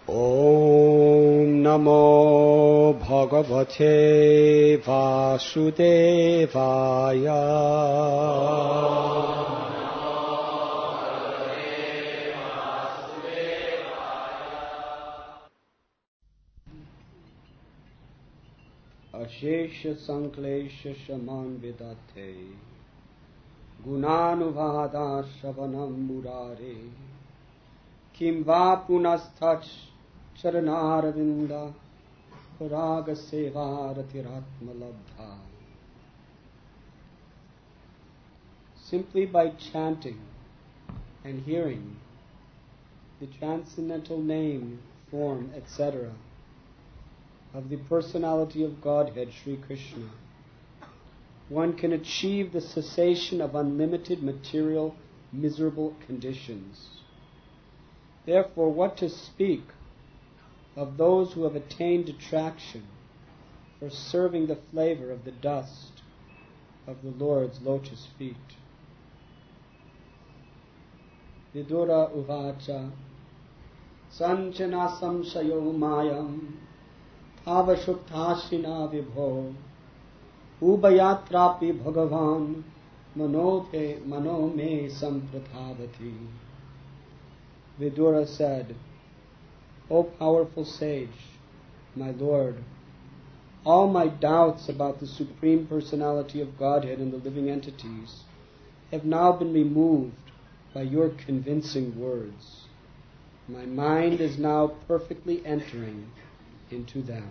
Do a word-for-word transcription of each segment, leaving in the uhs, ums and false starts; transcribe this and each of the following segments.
Om Namo Bhagavate Vasudevaya. Ashesha Sanklesha Shaman Vidate Gunanuvada Shavanam Murare Kim Va Punastach Charanaravinda Paraga Seva Ratiratma Labdha. Simply by chanting and hearing the transcendental name, form, et cetera of the personality of Godhead, Sri Krishna, one can achieve the cessation of unlimited material, miserable conditions. Therefore, what to speak of those who have attained attraction for serving the flavor of the dust of the Lord's lotus feet? Vidura uvacha sanchana samsayo mayam avashukthashina vibho ubayatrapi bhagavan manote manome samprathavati. Vidura said, O powerful sage, my Lord, all my doubts about the Supreme Personality of Godhead and the living entities have now been removed by your convincing words. My mind is now perfectly entering into them.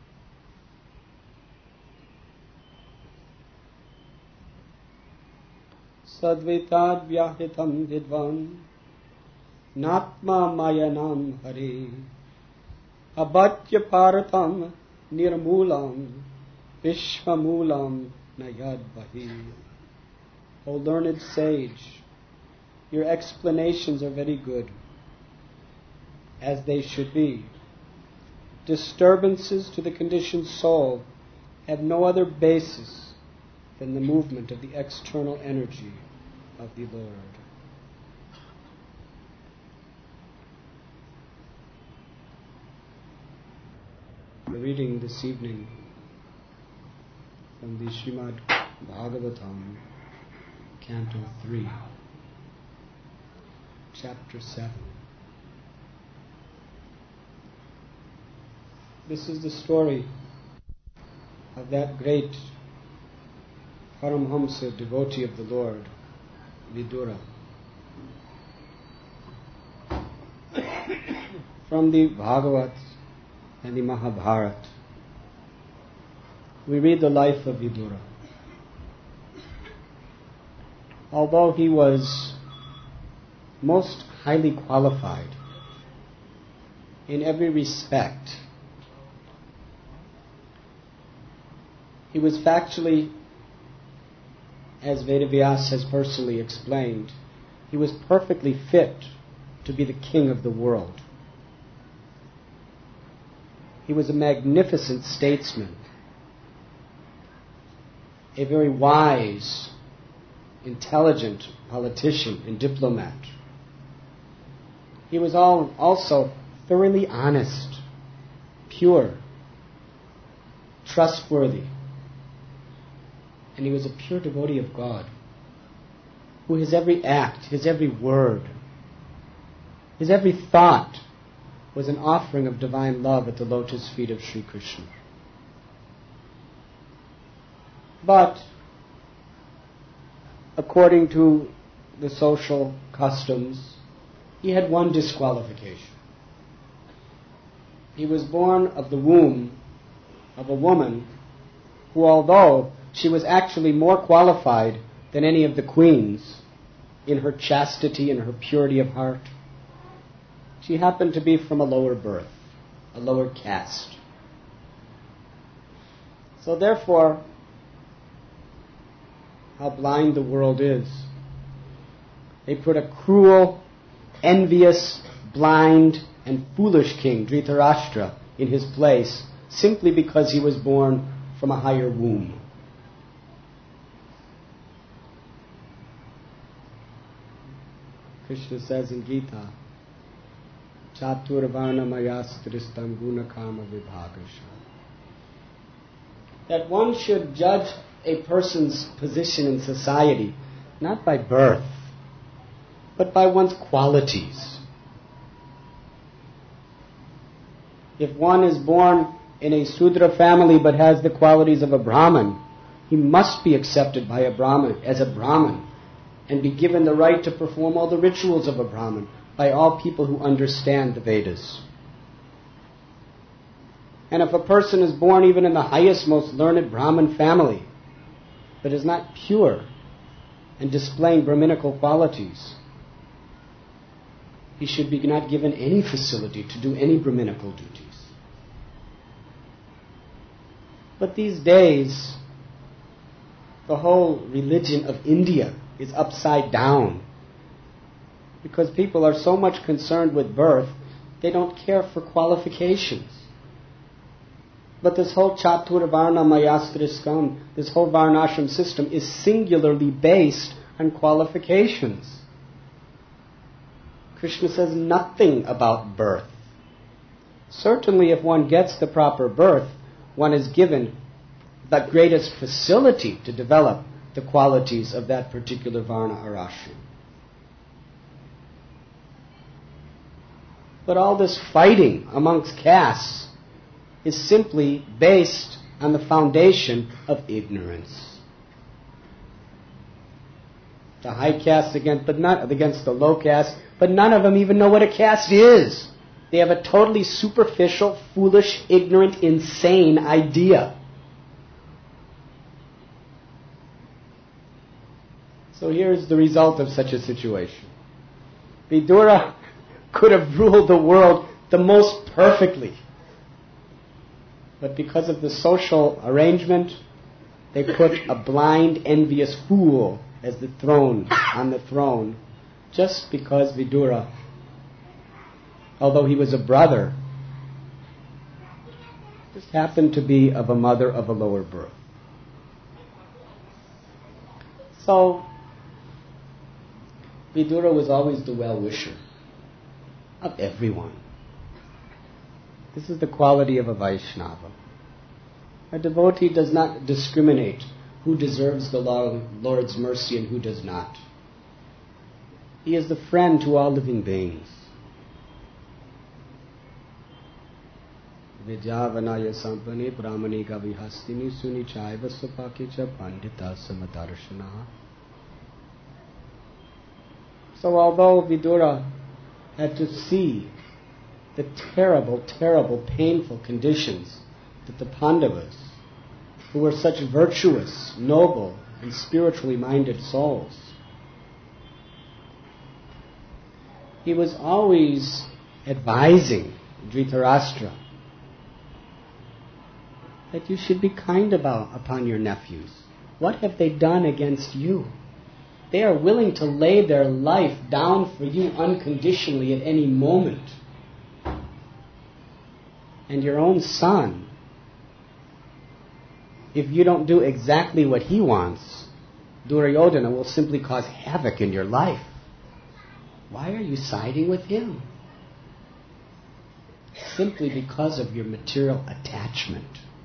Sadvetad vyahitam vidvan Natma mayanam hari Abatya paratam nirmulam Vishvamulam nayad bahi. O learned sage, your explanations are very good, as they should be. Disturbances to the conditioned soul have no other basis than the movement of the external energy of the Lord. The reading this evening from the Srimad Bhagavatam, Canto three, Chapter seven. This is the story of that great Paramhamsa devotee of the Lord, Vidura. From the Bhagavat and the Mahabharata, we read the life of Vidura. Although he was most highly qualified in every respect, he was factually, as Vedavyas has personally explained, he was perfectly fit to be the king of the world. He was a magnificent statesman, a very wise, intelligent politician and diplomat. He was all, also thoroughly honest, pure, trustworthy, and he was a pure devotee of God, who his every act, his every word, his every thought was an offering of divine love at the lotus feet of Sri Krishna. But, according to the social customs, he had one disqualification. He was born of the womb of a woman who, although she was actually more qualified than any of the queens in her chastity and her purity of heart, she happened to be from a lower birth, a lower caste. So therefore, how blind the world is. They put a cruel, envious, blind, and foolish king, Dhritarashtra, in his place, simply because he was born from a higher womb. Krishna says in Gita, Chaturvarna mayastristam gunakama vibhagasha. That one should judge a person's position in society not by birth, but by one's qualities. If one is born in a Sudra family but has the qualities of a Brahmin, he must be accepted by a Brahmin as a Brahmin and be given the right to perform all the rituals of a Brahmin by all people who understand the Vedas. And if a person is born even in the highest, most learned Brahmin family, but is not pure and displaying Brahminical qualities, he should be not given any facility to do any Brahminical duties. But these days, the whole religion of India is upside down because people are so much concerned with birth, they don't care for qualifications. But this whole Chaturvarna Mayastriskam, this whole Varnashram system is singularly based on qualifications. Krishna says nothing about birth. Certainly if one gets the proper birth, one is given the greatest facility to develop the qualities of that particular Varna or ashram. But all this fighting amongst castes is simply based on the foundation of ignorance. The high caste against, but not against the low caste, but none of them even know what a caste is. They have a totally superficial, foolish, ignorant, insane idea. So here's the result of such a situation. Vidura could have ruled the world the most perfectly. But because of the social arrangement, they put a blind, envious fool as the throne, on the throne, just because Vidura, although he was a brother, just happened to be of a mother of a lower birth. So, Vidura was always the well-wisher of everyone. This is the quality of a Vaishnava. A devotee does not discriminate who deserves the Lord's mercy and who does not. He is the friend to all living beings. Vijavanaya sampane brahmanika vihastini sunichaiva supakicha pandita samadarshana. So although Vidura had to see the terrible, terrible, painful conditions that the Pandavas, who were such virtuous, noble, and spiritually minded souls, he was always advising Dhritarashtra that you should be kind about upon your nephews. What have they done against you? They are willing to lay their life down for you unconditionally at any moment. And your own son, if you don't do exactly what he wants, Duryodhana will simply cause havoc in your life. Why are you siding with him? Simply because of your material attachment.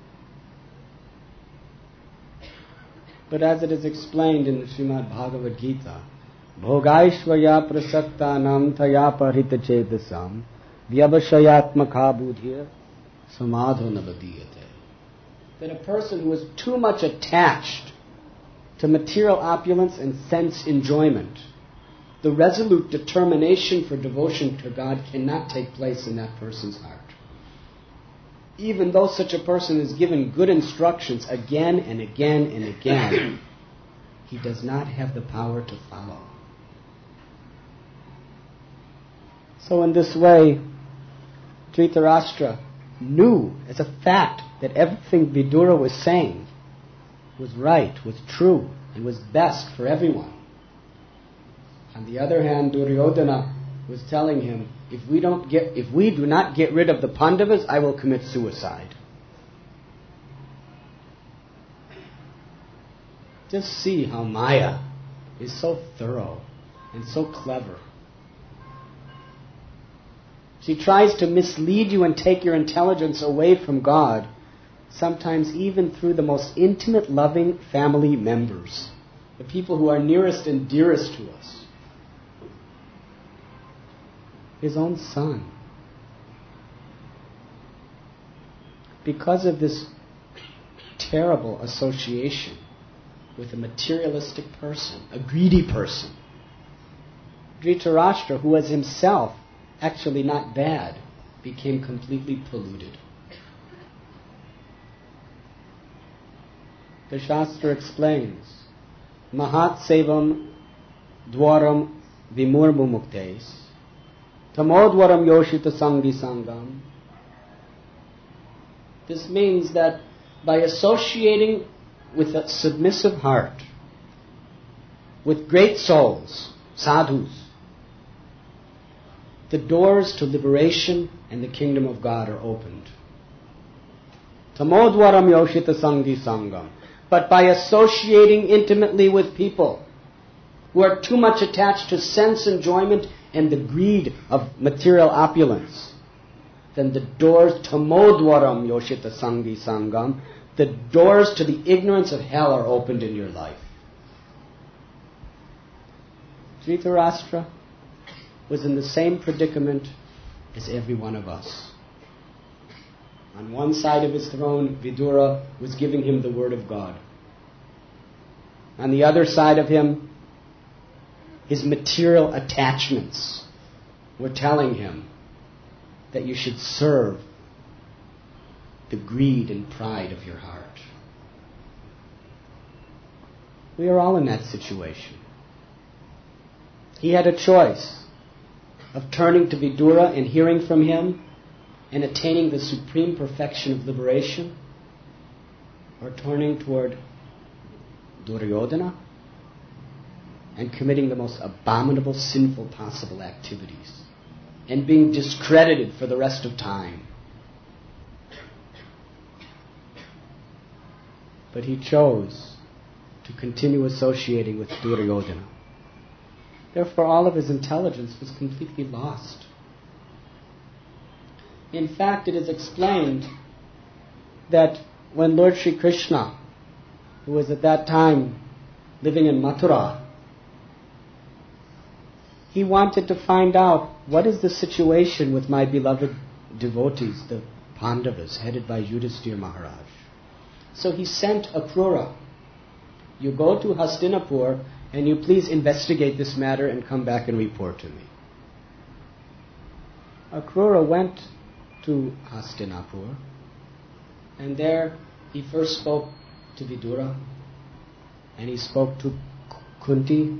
But as it is explained in the Srimad Bhagavad Gita, Bhogaishvaya prasaktanam taya parita chedasam vyavashayatmaka buddhya samadho navadiyate. That a person who is too much attached to material opulence and sense enjoyment, the resolute determination for devotion to God cannot take place in that person's heart. Even though such a person is given good instructions again and again and again, he does not have the power to follow. So in this way, Dhritarashtra knew as a fact that everything Vidura was saying was right, was true, and was best for everyone. On the other hand, Duryodhana was telling him, if we don't get, if we do not get rid of the Pandavas, I will commit suicide. Just see how Maya is so thorough and so clever. She tries to mislead you and take your intelligence away from God, sometimes even through the most intimate, loving family members, the people who are nearest and dearest to us. His own son. Because of this terrible association with a materialistic person, a greedy person, Dhritarashtra, who was himself actually not bad, became completely polluted. The Shastra explains, Mahat Sevam Dwaram Vimurmu Muktes Tamodwaram Yoshita Sangi Sangam. This means that by associating with a submissive heart, with great souls, sadhus, the doors to liberation and the kingdom of God are opened. Tamodwaram Yoshita Sangi Sangam. But by associating intimately with people who are too much attached to sense enjoyment and the greed of material opulence, then the doors, Tamodwaram Yoshita Sangi Sangam, the doors to the ignorance of hell are opened in your life. Dhritarashtra was in the same predicament as every one of us. On one side of his throne, Vidura was giving him the word of God. On the other side of him, his material attachments were telling him that you should serve the greed and pride of your heart. We are all in that situation. He had a choice of turning to Vidura and hearing from him and attaining the supreme perfection of liberation, or turning toward Duryodhana and committing the most abominable, sinful possible activities and being discredited for the rest of time. But he chose to continue associating with Duryodhana. Therefore, all of his intelligence was completely lost. In fact, it is explained that when Lord Sri Krishna, who was at that time living in Mathura, he wanted to find out what is the situation with my beloved devotees, the Pandavas, headed by Yudhisthira Maharaj. So he sent Akrura, you go to Hastinapur and you please investigate this matter and come back and report to me. Akrura went to Hastinapur, and there he first spoke to Vidura, and he spoke to Kunti,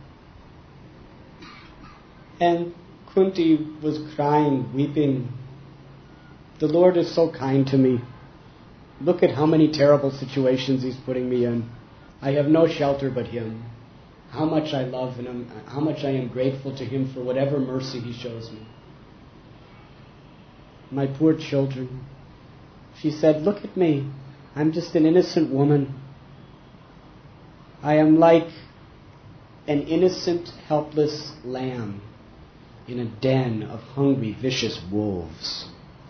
and Kunti was crying, weeping. The Lord is so kind to me. Look at how many terrible situations He's putting me in. I have no shelter but Him. How much I love Him, how much I am grateful to Him for whatever mercy He shows me. My poor children. She said, look at me. I'm just an innocent woman. I am like an innocent, helpless lamb in a den of hungry, vicious wolves.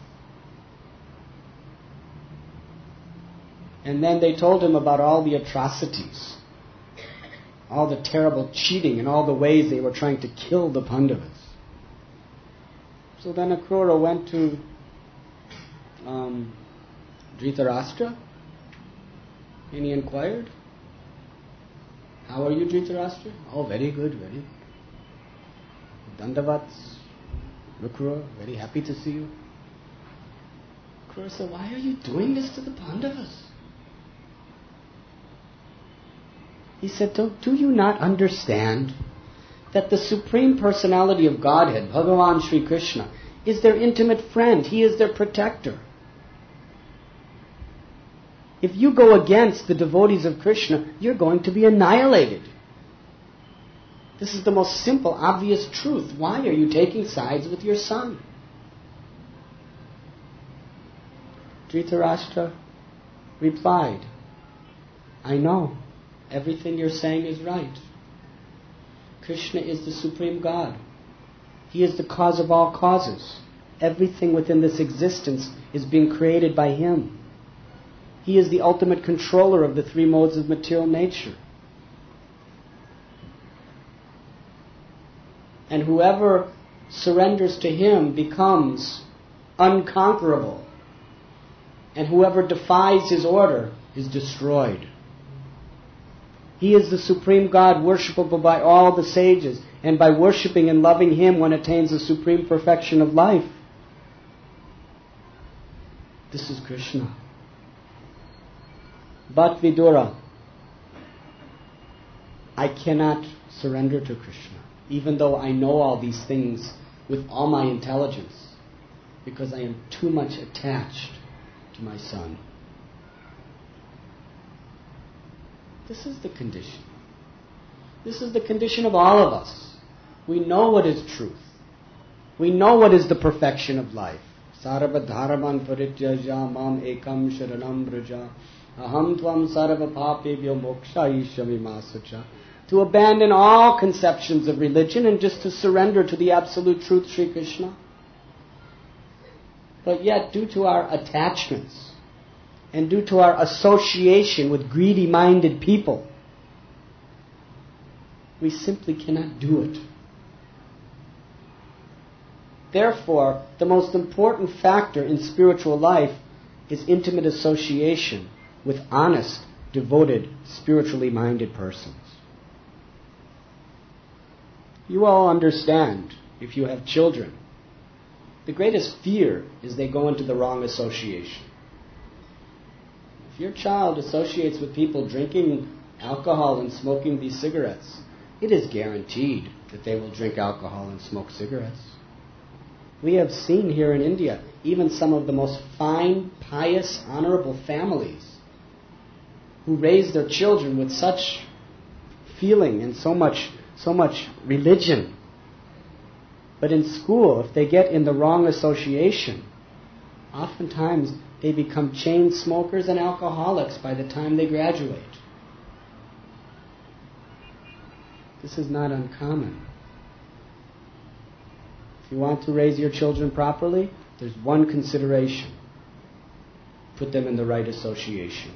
And then they told him about all the atrocities, all the terrible cheating and all the ways they were trying to kill the Pandavas. So then Akrura went to um, Dhritarashtra and he inquired, how are you, Dhritarashtra? Oh, very good, very. Dandavats, Akrura, very happy to see you. Akrura said, why are you doing this to the Pandavas? He said, do, do you not understand that the Supreme Personality of Godhead, Bhagavan Sri Krishna, is their intimate friend. He is their protector. If you go against the devotees of Krishna, you're going to be annihilated. This is the most simple, obvious truth. Why are you taking sides with your son? Dhritarashtra replied, I know. Everything you're saying is right. Krishna is the Supreme God. He is the cause of all causes. everything within this existence is being created by Him. He is the ultimate controller of the three modes of material nature. And whoever surrenders to Him becomes unconquerable. And whoever defies His order is destroyed. He is the supreme God, worshipable by all the sages. And by worshipping and loving Him, one attains the supreme perfection of life. This is Krishna. But Vidura, I cannot surrender to Krishna, even though I know all these things with all my intelligence, because I am too much attached to my son. This is the condition. This is the condition of all of us. We know what is truth. We know what is the perfection of life. Sarva dharman parityaja mam ekam sharanam braja aham tvam sarva papebhyo mokshayishyami masacha. To abandon all conceptions of religion and just to surrender to the absolute truth, Sri Krishna. But yet, due to our attachments and due to our association with greedy-minded people, we simply cannot do it. Therefore, the most important factor in spiritual life is intimate association with honest, devoted, spiritually minded persons. You all understand, if you have children, the greatest fear is they go into the wrong association. If your child associates with people drinking alcohol and smoking these cigarettes, it is guaranteed that they will drink alcohol and smoke cigarettes. We have seen here in India, even some of the most fine, pious, honorable families who raise their children with such feeling and so much, so much religion. But in school, if they get in the wrong association, oftentimes they become chain smokers and alcoholics by the time they graduate. This is not uncommon. If you want to raise your children properly, there's one consideration. Put them in the right association.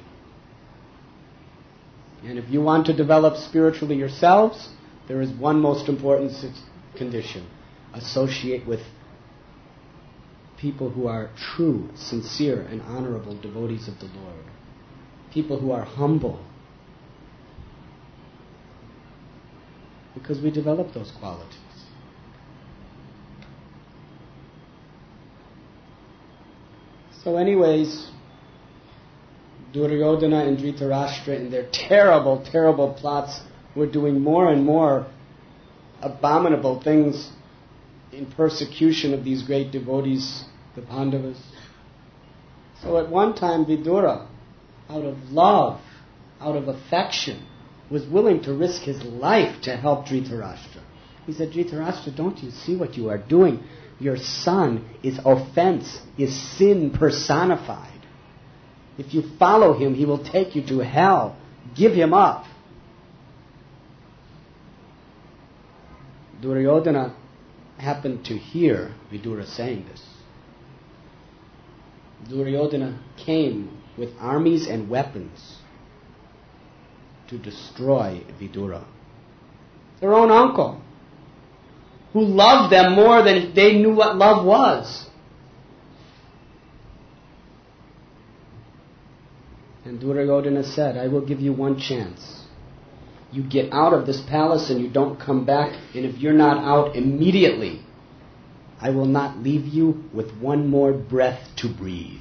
And if you want to develop spiritually yourselves, there is one most important condition. Associate with people who are true, sincere, and honorable devotees of the Lord. People who are humble. Because we develop those qualities. So anyways, Duryodhana and Dhritarashtra in their terrible, terrible plots were doing more and more abominable things in persecution of these great devotees, the Pandavas. So at one time Vidura, out of love, out of affection, was willing to risk his life to help Dhritarashtra. He said, Dhritarashtra, don't you see what you are doing? Your son is offense, is sin personified. If you follow him, he will take you to hell. Give him up. Duryodhana happened to hear Vidura saying this. Duryodhana came with armies and weapons to destroy Vidura. Their own uncle, who loved them more than they knew what love was. And Duryodhana said, I will give you one chance. You get out of this palace and you don't come back, and if you're not out immediately, I will not leave you with one more breath to breathe.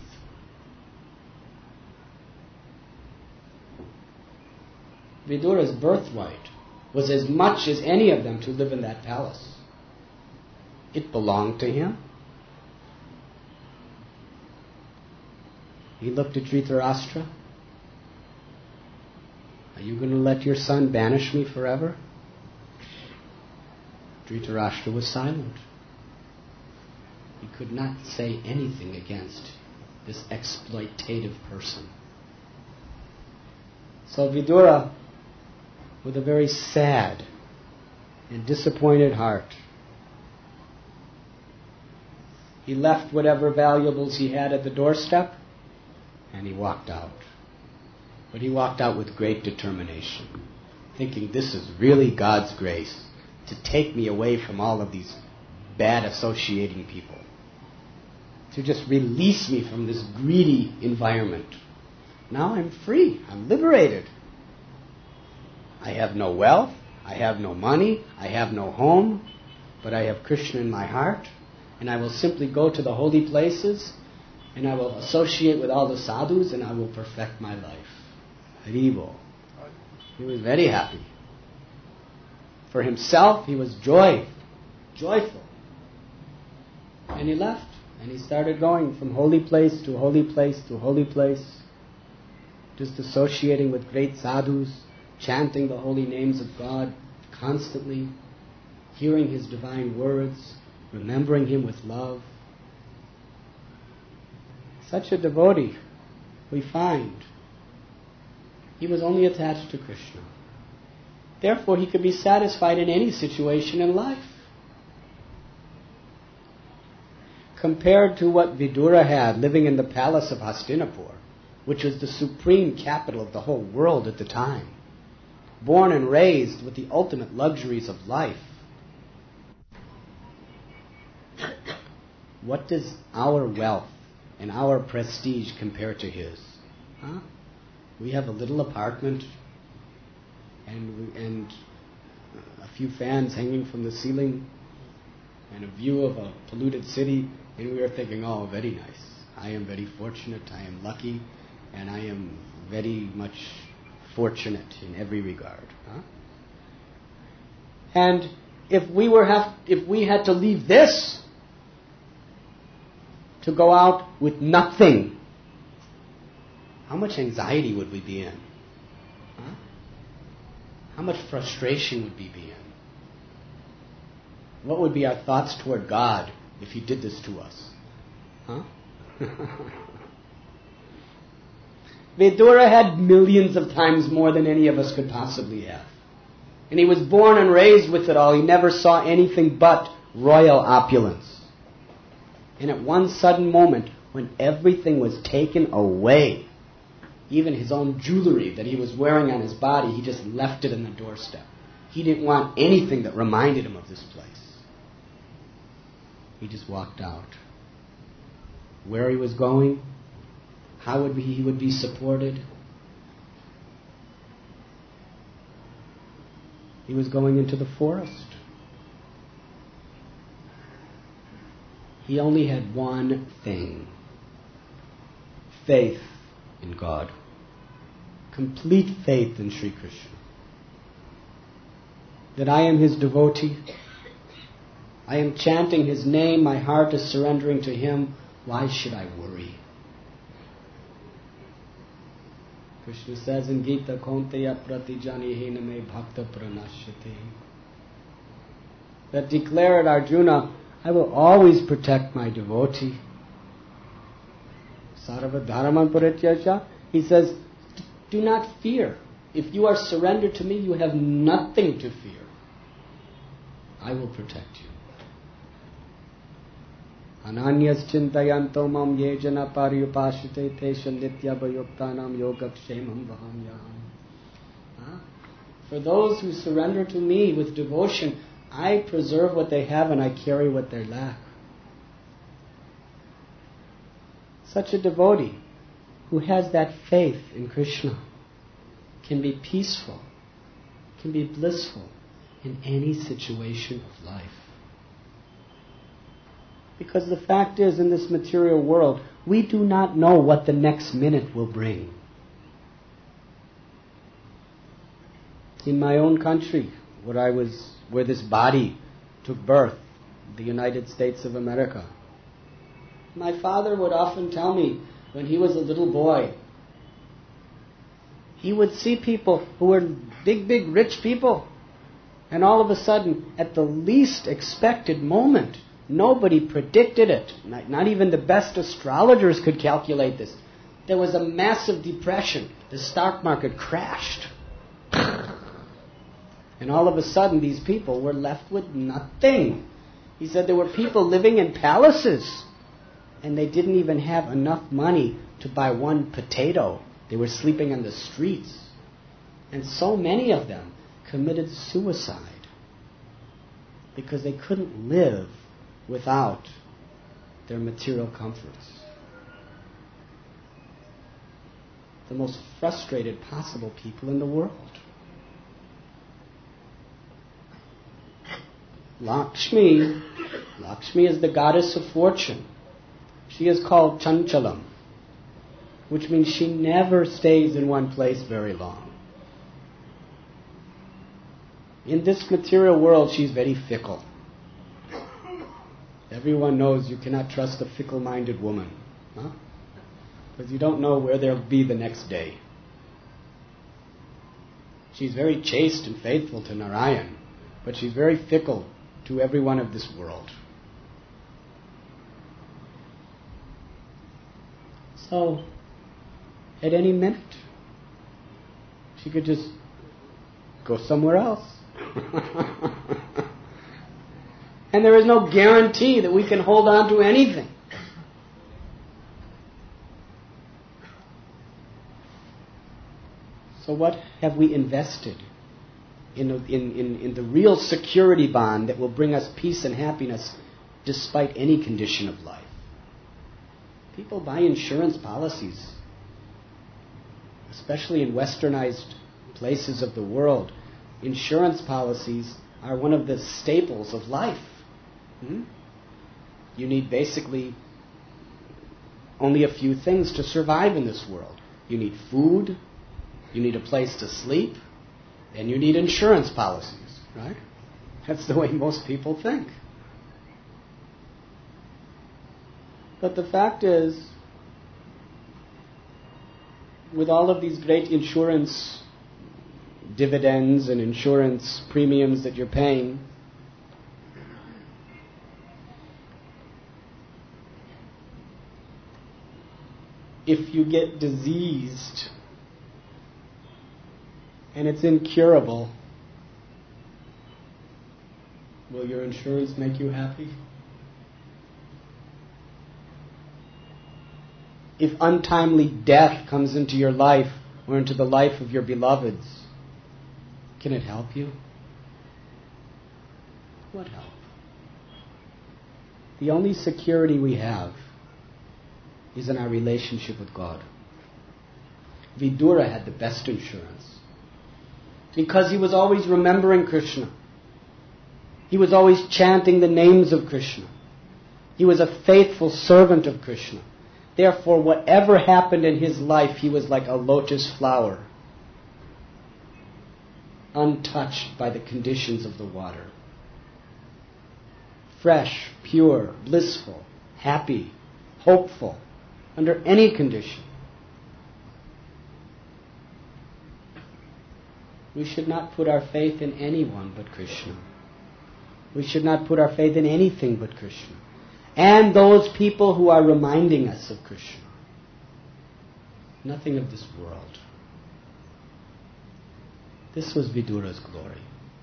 Vidura's birthright was as much as any of them to live in that palace. It belonged to him. He looked at Dhritarashtra. Are you going to let your son banish me forever? Dhritarashtra was silent. He could not say anything against this exploitative person. So Vidura, with a very sad and disappointed heart, He left whatever valuables he had at the doorstep, and he walked out. But he walked out with great determination, thinking this is really God's grace to take me away from all of these bad associating people, to just release me from this greedy environment. Now I'm free. I'm liberated. I have no wealth. I have no money. I have no home. But I have Krishna in my heart. And I will simply go to the holy places, and I will associate with all the sadhus, and I will perfect my life. Haribo. He was very happy. For himself, he was joy, joyful. And he left, and he started going from holy place to holy place to holy place, just associating with great sadhus, chanting the holy names of God constantly, hearing his divine words, remembering him with love. Such a devotee, we find, he was only attached to Krishna. Therefore, he could be satisfied in any situation in life. Compared to what Vidura had living in the palace of Hastinapur, which was the supreme capital of the whole world at the time, born and raised with the ultimate luxuries of life, what does our wealth and our prestige compare to his? Huh? We have a little apartment and and a few fans hanging from the ceiling and a view of a polluted city, and we are thinking, oh, very nice. I am very fortunate, I am lucky, and I am very much fortunate in every regard. Huh? And if we were have if we had to leave this to go out with nothing, how much anxiety would we be in? Huh? How much frustration would we be in? What would be our thoughts toward God if he did this to us? Huh? Vidura had millions of times more than any of us could possibly have. And he was born and raised with it all. He never saw anything but royal opulence. And at one sudden moment, when everything was taken away, even his own jewelry that he was wearing on his body, he just left it in the doorstep. He didn't want anything that reminded him of this place. He just walked out. Where he was going, how would he would be supported. He was going into the forest. He only had one thing: faith in God. Complete faith in Sri Krishna. That I am his devotee. I am chanting his name. My heart is surrendering to him. Why should I worry? Krishna says in Gita, Kaunteya pratijanihe me bhakta pranashyate. That declared Arjuna, I will always protect my devotee. Sarva dharman parityasya. He says, do not fear. If you are surrendered to me, you have nothing to fear. I will protect you. Ananyas chintayanto mam ye jana paryupashite tesha nitya vayuktanam yogakshemam vahamyam. For those who surrender to me with devotion, I preserve what they have and I carry what they lack. Such a devotee who has that faith in Krishna can be peaceful, can be blissful in any situation of life. Because the fact is, in this material world, we do not know what the next minute will bring. In my own country, where I was, where this body took birth, the United States of America, my father would often tell me, when he was a little boy, he would see people who were big, big, rich people, and all of a sudden, at the least expected moment, nobody predicted it. Not, not even the best astrologers could calculate this. There was a massive depression. The stock market crashed. And all of a sudden, these people were left with nothing. He said there were people living in palaces and they didn't even have enough money to buy one potato. They were sleeping on the streets. And so many of them committed suicide because they couldn't live without their material comforts. The most frustrated possible people in the world. Lakshmi, Lakshmi is the goddess of fortune. She is called Chanchalam, which means she never stays in one place very long. In this material world, she's very fickle. Everyone knows you cannot trust a fickle-minded woman, huh? Because you don't know where they'll be the next day. She's very chaste and faithful to Narayan, but she's very fickle to everyone of this world. So, at any minute, she could just go somewhere else. And there is no guarantee that we can hold on to anything. So what have we invested in, in, in, in the real security bond that will bring us peace and happiness despite any condition of life? People buy insurance policies, especially in westernized places of the world. Insurance policies are one of the staples of life. Hmm? You need basically only a few things to survive in this world. You need food, you need a place to sleep, and you need insurance policies, right? That's the way most people think. But the fact is, with all of these great insurance dividends and insurance premiums that you're paying, if you get diseased and it's incurable, will your insurance make you happy? If untimely death comes into your life or into the life of your beloveds, can it help you? What help? The only security we have is in our relationship with God. Vidura had the best insurance because he was always remembering Krishna. He was always chanting the names of Krishna. He was a faithful servant of Krishna. Therefore, whatever happened in his life, he was like a lotus flower, untouched by the conditions of the water. Fresh, pure, blissful, happy, hopeful, under any condition. We should not put our faith in anyone but Krishna. We should not put our faith in anything but Krishna. And those people who are reminding us of Krishna. Nothing of this world. This was Vidura's glory.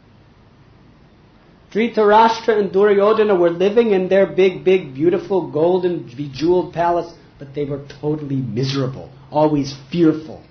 Dhritarashtra and Duryodhana were living in their big, big, beautiful, golden, bejeweled palace, but they were totally miserable, always fearful.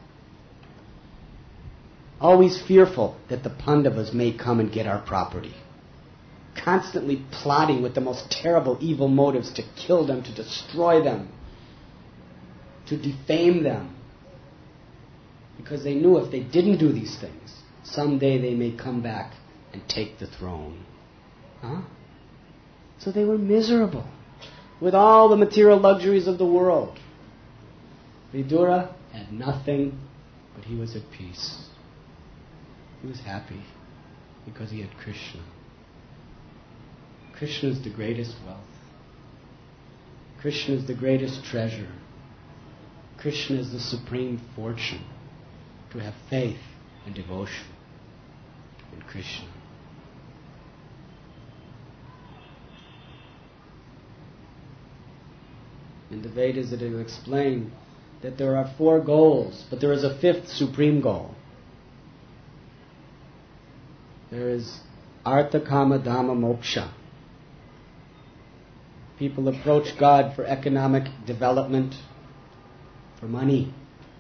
Always fearful that the Pandavas may come and get our property. Constantly plotting with the most terrible, evil motives to kill them, to destroy them, to defame them. Because they knew if they didn't do these things, someday they may come back and take the throne. Huh? So they were miserable with all the material luxuries of the world. Vidura had nothing, but he was at peace. He was happy because he had Krishna. Krishna is the greatest wealth. Krishna is the greatest treasure. Krishna is the supreme fortune. To have faith and devotion in Krishna. In the Vedas it is explained that there are four goals, but there is a fifth supreme goal. There is Artha Kama Dhamma Moksha. People approach God for economic development, for money,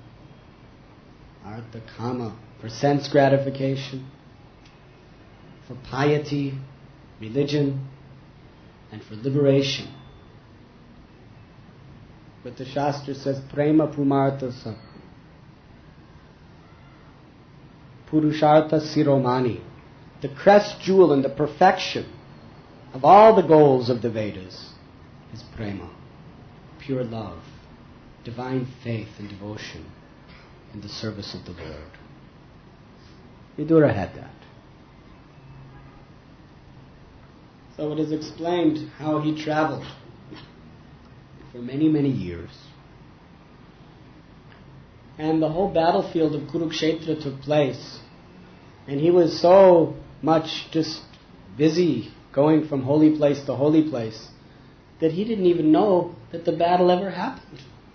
artha kama, for sense gratification, for piety, religion, and for liberation. But the Shastra says, prema pumartha sa, purushartha siromani, the crest jewel and the perfection of all the goals of the Vedas is prema, pure love, divine faith and devotion in the service of the Lord. Vidura had that. So it is explained how he traveled for many, many years. And the whole battlefield of Kurukshetra took place. And he was so much just busy going from holy place to holy place that he didn't even know that the battle ever happened.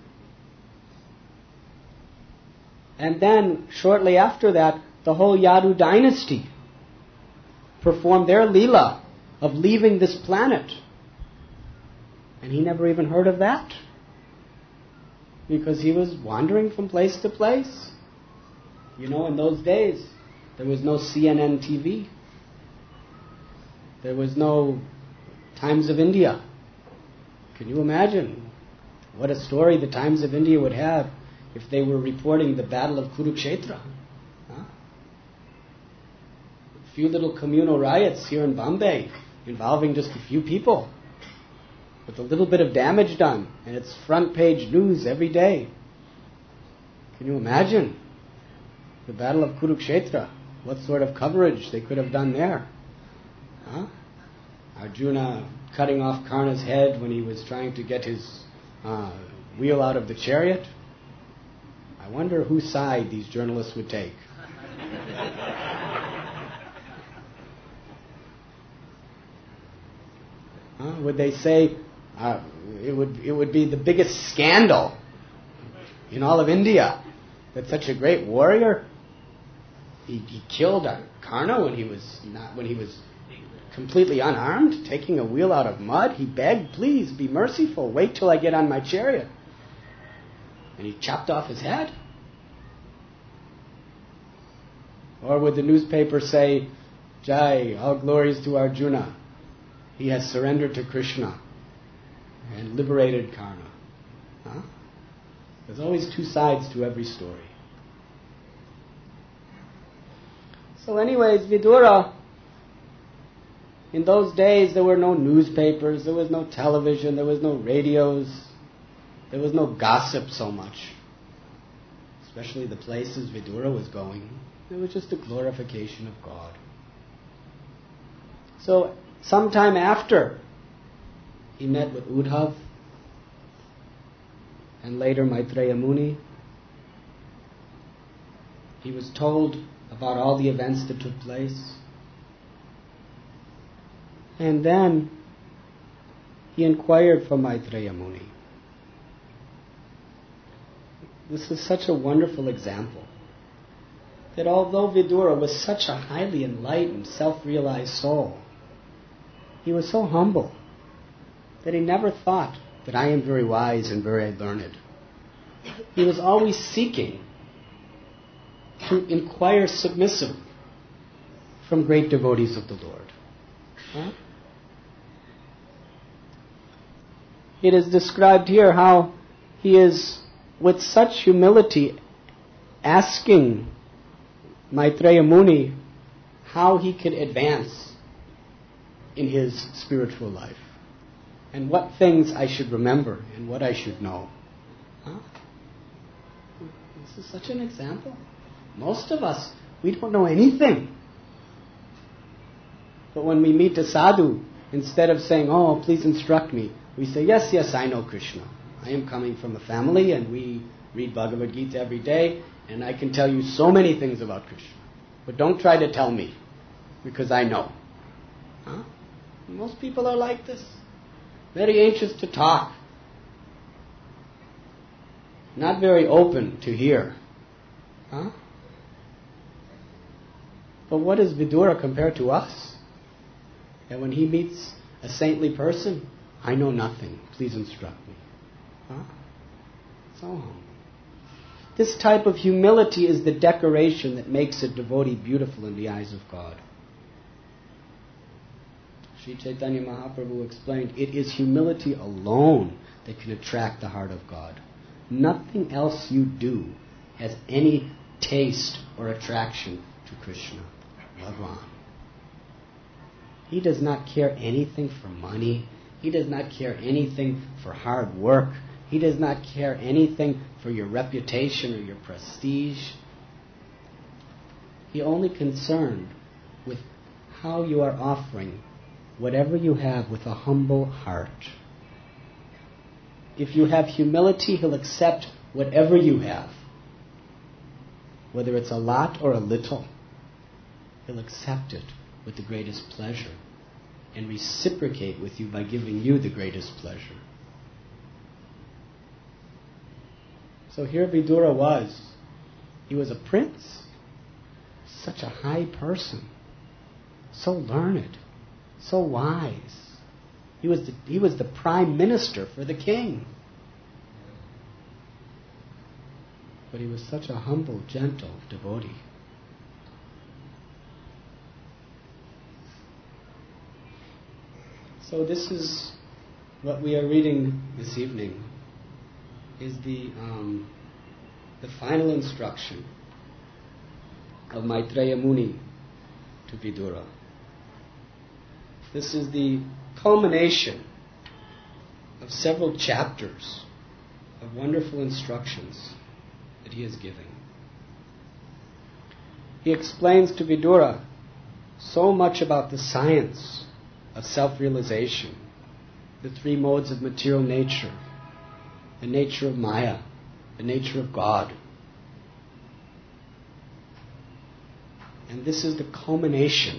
And then, shortly after that, the whole Yadu dynasty performed their Leela of leaving this planet. And he never even heard of that. Because he was wandering from place to place. You know, in those days, there was no C N N T V. There was no Times of India. Can you imagine what a story the Times of India would have if they were reporting the Battle of Kurukshetra? Huh? A few little communal riots here in Bombay involving just a few people with a little bit of damage done, and it's front page news every day. Can you imagine the Battle of Kurukshetra? What sort of coverage they could have done there? Huh? Arjuna cutting off Karna's head when he was trying to get his uh, wheel out of the chariot. I wonder whose side these journalists would take. Huh? Would they say uh, it would it would be the biggest scandal in all of India that such a great warrior he, he killed Karna when he was not when he was completely unarmed, taking a wheel out of mud? He begged, please be merciful, wait till I get on my chariot. And he chopped off his head. Or would the newspaper say, Jai, all glories to Arjuna. He has surrendered to Krishna and liberated Karna. Huh? There's always two sides to every story. So anyways, Vidura, in those days there were no newspapers, there was no television, there was no radios, there was no gossip so much. Especially the places Vidura was going. It was just a glorification of God. So sometime after, he met with Uddhav and later Maitreya Muni. He was told about all the events that took place. And then he inquired from Maitreya Muni. This is such a wonderful example that although Vidura was such a highly enlightened, self-realized soul, he was so humble that he never thought that I am very wise and very learned. He was always seeking to inquire submissively from great devotees of the Lord. Huh? It is described here how he is with such humility asking Maitreya Muni how he could advance in his spiritual life and what things I should remember and what I should know. Huh? This is such an example. Most of us, we don't know anything. But when we meet a sadhu, instead of saying, oh, please instruct me, we say, yes, yes, I know Krishna. I am coming from a family and we read Bhagavad Gita every day and I can tell you so many things about Krishna. But don't try to tell me because I know. Huh? Most people are like this. Very anxious to talk. Not very open to hear. Huh? But what is Vidura compared to us? And when he meets a saintly person, I know nothing. Please instruct me. Huh? So humble. This type of humility is the decoration that makes a devotee beautiful in the eyes of God. Sri Chaitanya Mahaprabhu explained, it is humility alone that can attract the heart of God. Nothing else you do has any taste or attraction to Krishna, Bhagavan. He does not care anything for money. He does not care anything for hard work. He does not care anything for your reputation or your prestige. He only concerned with how you are offering whatever you have with a humble heart. If you have humility, He'll accept whatever you have. Whether it's a lot or a little, He'll accept it with the greatest pleasure and reciprocate with you by giving you the greatest pleasure. So here Vidura was. He was a prince, such a high person, so learned, so wise. He was the, he was the prime minister for the king. But he was such a humble, gentle devotee. So this is what we are reading this evening, is the um, the final instruction of Maitreya Muni to Vidura. This is the culmination of several chapters of wonderful instructions that he is giving. He explains to Vidura so much about the science of self-realization, the three modes of material nature, the nature of Maya, the nature of God. And this is the culmination,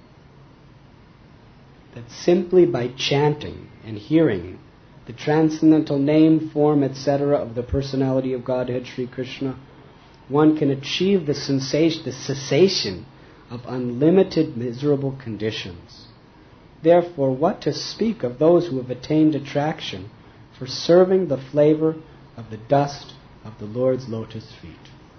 that simply by chanting and hearing the transcendental name, form, et cetera of the personality of Godhead, Sri Krishna, one can achieve the sensation, the cessation of unlimited miserable conditions. Therefore, what to speak of those who have attained attraction for serving the flavor of the dust of the Lord's lotus feet?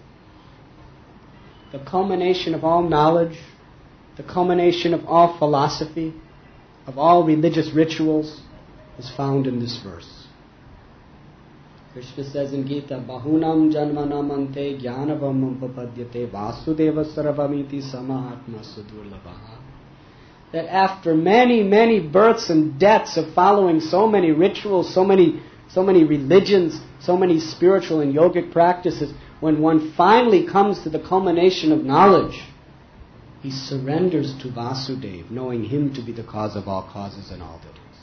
The culmination of all knowledge, the culmination of all philosophy, of all religious rituals, is found in this verse. Krishna says in Gita, Bahunam janmanam ante jnanavam upapadyate vasudeva sarvamiti samahatma sudurlabha. That after many, many births and deaths of following so many rituals, so many, so many religions, so many spiritual and yogic practices, when one finally comes to the culmination of knowledge, he surrenders to Vasudeva, knowing him to be the cause of all causes and all that is.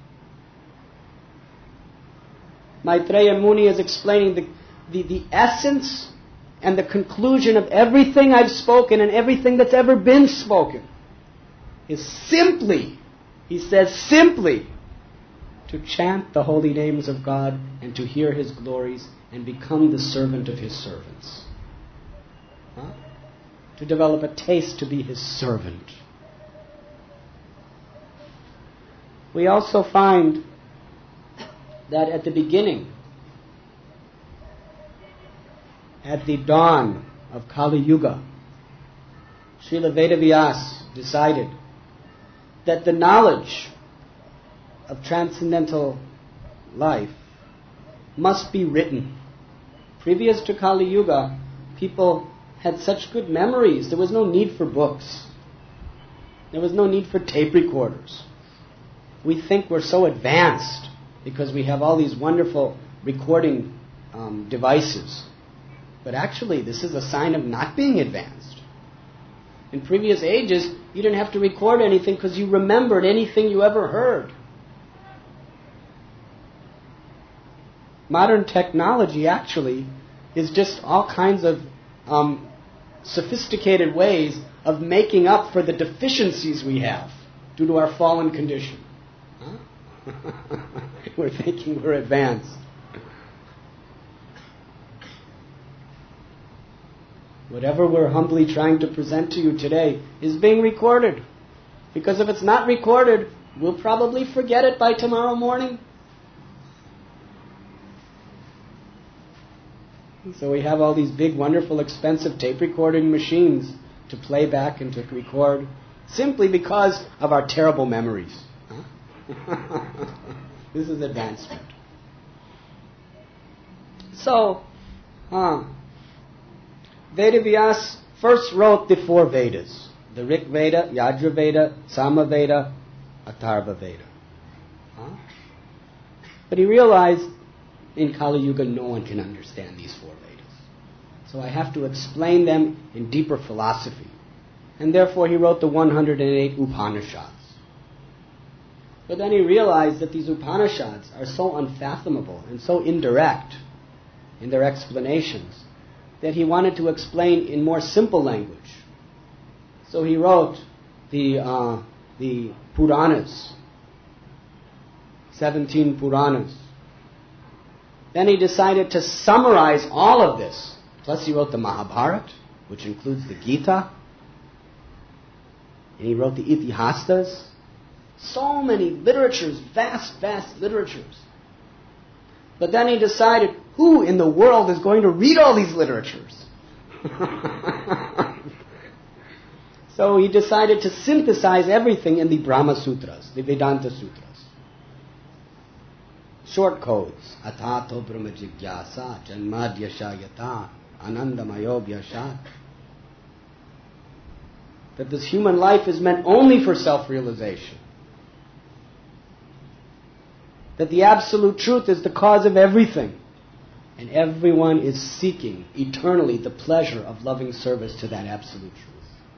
Maitreya Muni is explaining the, the, the essence and the conclusion of everything I've spoken and everything that's ever been spoken is simply, he says simply, to chant the holy names of God and to hear His glories and become the servant of His servants. Huh? To develop a taste to be His servant. We also find that at the beginning, at the dawn of Kali Yuga, Srila Vedavyas decided that the knowledge of transcendental life must be written. Previous to Kali Yuga, people had such good memories. There was no need for books. There was no need for tape recorders. We think we're so advanced because we have all these wonderful recording um, devices. But actually, this is a sign of not being advanced. In previous ages, you didn't have to record anything because you remembered anything you ever heard. Modern technology actually is just all kinds of um, sophisticated ways of making up for the deficiencies we have due to our fallen condition. Huh? We're thinking we're advanced. Whatever we're humbly trying to present to you today is being recorded. Because if it's not recorded, we'll probably forget it by tomorrow morning. So we have all these big, wonderful, expensive tape recording machines to play back and to record simply because of our terrible memories. Huh? This is advancement. So, uh, Vedavyas first wrote the four Vedas. The Rig Veda, Yajur Veda, Sama Veda, Atharva Veda. Huh? But he realized in Kali Yuga no one can understand these four Vedas. So I have to explain them in deeper philosophy. And therefore he wrote the one hundred eight Upanishads. But then he realized that these Upanishads are so unfathomable and so indirect in their explanations that he wanted to explain in more simple language. So he wrote the uh, the Puranas, seventeen Puranas. Then he decided to summarize all of this. Plus he wrote the Mahabharata, which includes the Gita. And he wrote the Itihastas. So many literatures, vast, vast literatures. But then he decided, who in the world is going to read all these literatures? So he decided to synthesize everything in the Brahma Sutras, the Vedanta Sutras. Short codes. Atato Brahma Jigyasa, Janmadya Shayata, Anandamayo Vyashat. That this human life is meant only for self-realization. That the absolute truth is the cause of everything. And everyone is seeking eternally the pleasure of loving service to that absolute truth.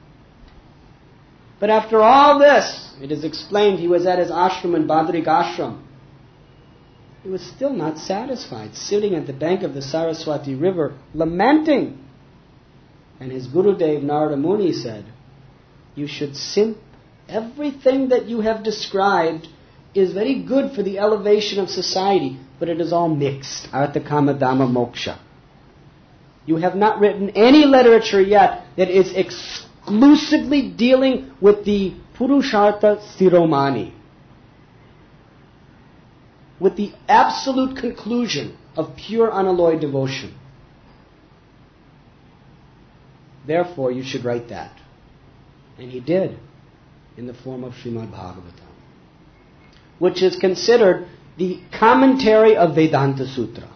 But after all this, it is explained he was at his ashram in Badrik Ashram. He was still not satisfied, sitting at the bank of the Saraswati River, lamenting. And his Gurudev Narada Muni said, you should sim- everything that you have described is very good for the elevation of society, but it is all mixed. Artha Kama Dhamma Moksha. You have not written any literature yet that is exclusively dealing with the Purushartha Sthiromani, with the absolute conclusion of pure unalloyed devotion. Therefore, you should write that. And he did, in the form of Srimad Bhagavatam, which is considered the commentary of Vedanta Sutra.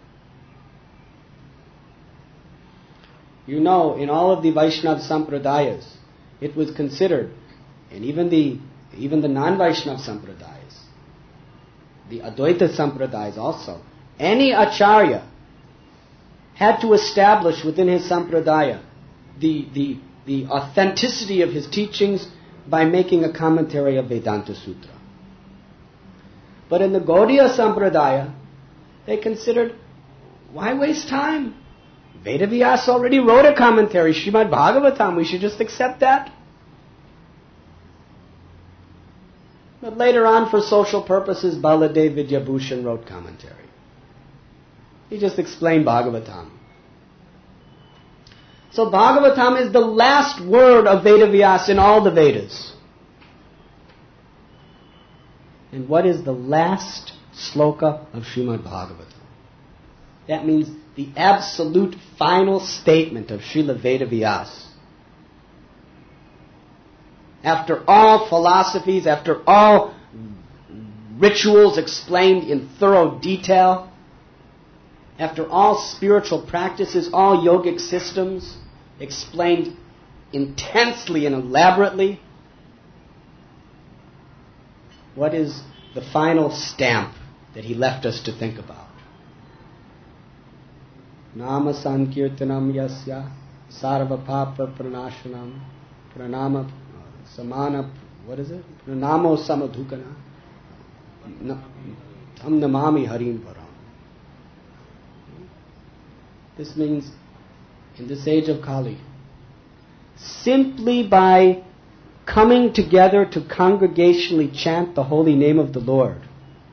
You know, in all of the Vaishnava Sampradayas, it was considered, and even the even the non-Vaishnava Sampradayas, the Advaita Sampradayas also, any Acharya had to establish within his Sampradaya the, the, the authenticity of his teachings by making a commentary of Vedanta Sutra. But in the Gaudiya Sampradaya, they considered, why waste time? Vedavyas already wrote a commentary, Srimad Bhagavatam, we should just accept that. But later on, for social purposes, Baladev Vidyabhushan wrote commentary. He just explained Bhagavatam. So Bhagavatam is the last word of Vedavyas in all the Vedas. And what is the last sloka of Srimad Bhagavatam? That means the absolute final statement of Srila Vedavyas. After all philosophies, after all rituals explained in thorough detail, after all spiritual practices, all yogic systems explained intensely and elaborately, what is the final stamp that he left us to think about? Nama Sankirtanam Yasya Sarva Papa Pranashanam Pranama Samana, what is it? Pranamo Samadhukana Tam Namami Harim Param. This means, in this age of Kali, simply by coming together to congregationally chant the holy name of the Lord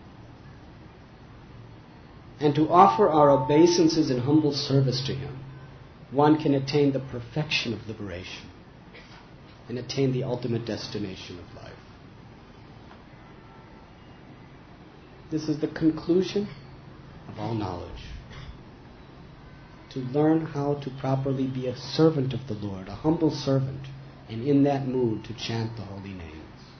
and to offer our obeisances and humble service to Him, one can attain the perfection of liberation and attain the ultimate destination of life. This is the conclusion of all knowledge. To learn how to properly be a servant of the Lord, a humble servant, and in that mood to chant the holy names.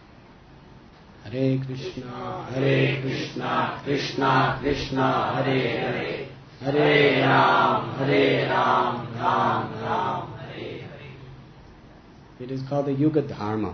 Hare Krishna, Hare Krishna, Krishna Krishna, Hare Hare, Hare Ram, Hare Ram, Ram Ram, Hare Hare. It is called the Yuga Dharma.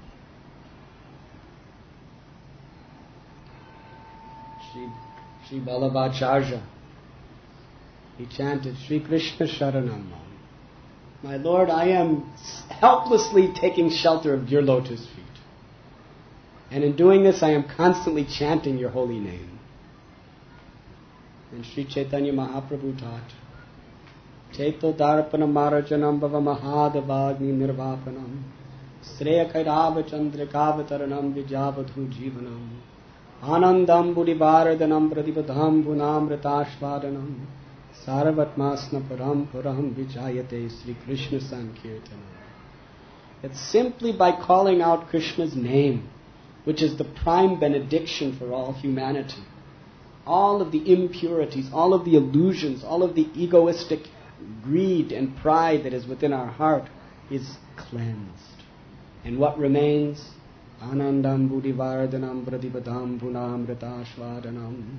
Sri, Sri Vallabhacharya, he chanted, Sri Krishna Sharanam. My Lord, I am helplessly taking shelter of your lotus feet. And in doing this, I am constantly chanting your holy name. And Sri Chaitanya Mahaprabhu taught, Chaito Darpana Marajanam Bhava Mahadavagni Nirvapanam Sreya Kairava Chandrakavataranam Vijavadhu Jivanam Anandam Buddhivaradanam Pradipadham Punamritashvadanam Saravatmasna Param Puram Vijayate Sri Krishna Sankirtanam. It's simply by calling out Krishna's name, which is the prime benediction for all humanity. All of the impurities, all of the illusions, all of the egoistic greed and pride that is within our heart is cleansed. And what remains? Anandam buddhivardhanam pradipatam punamritashvadanam.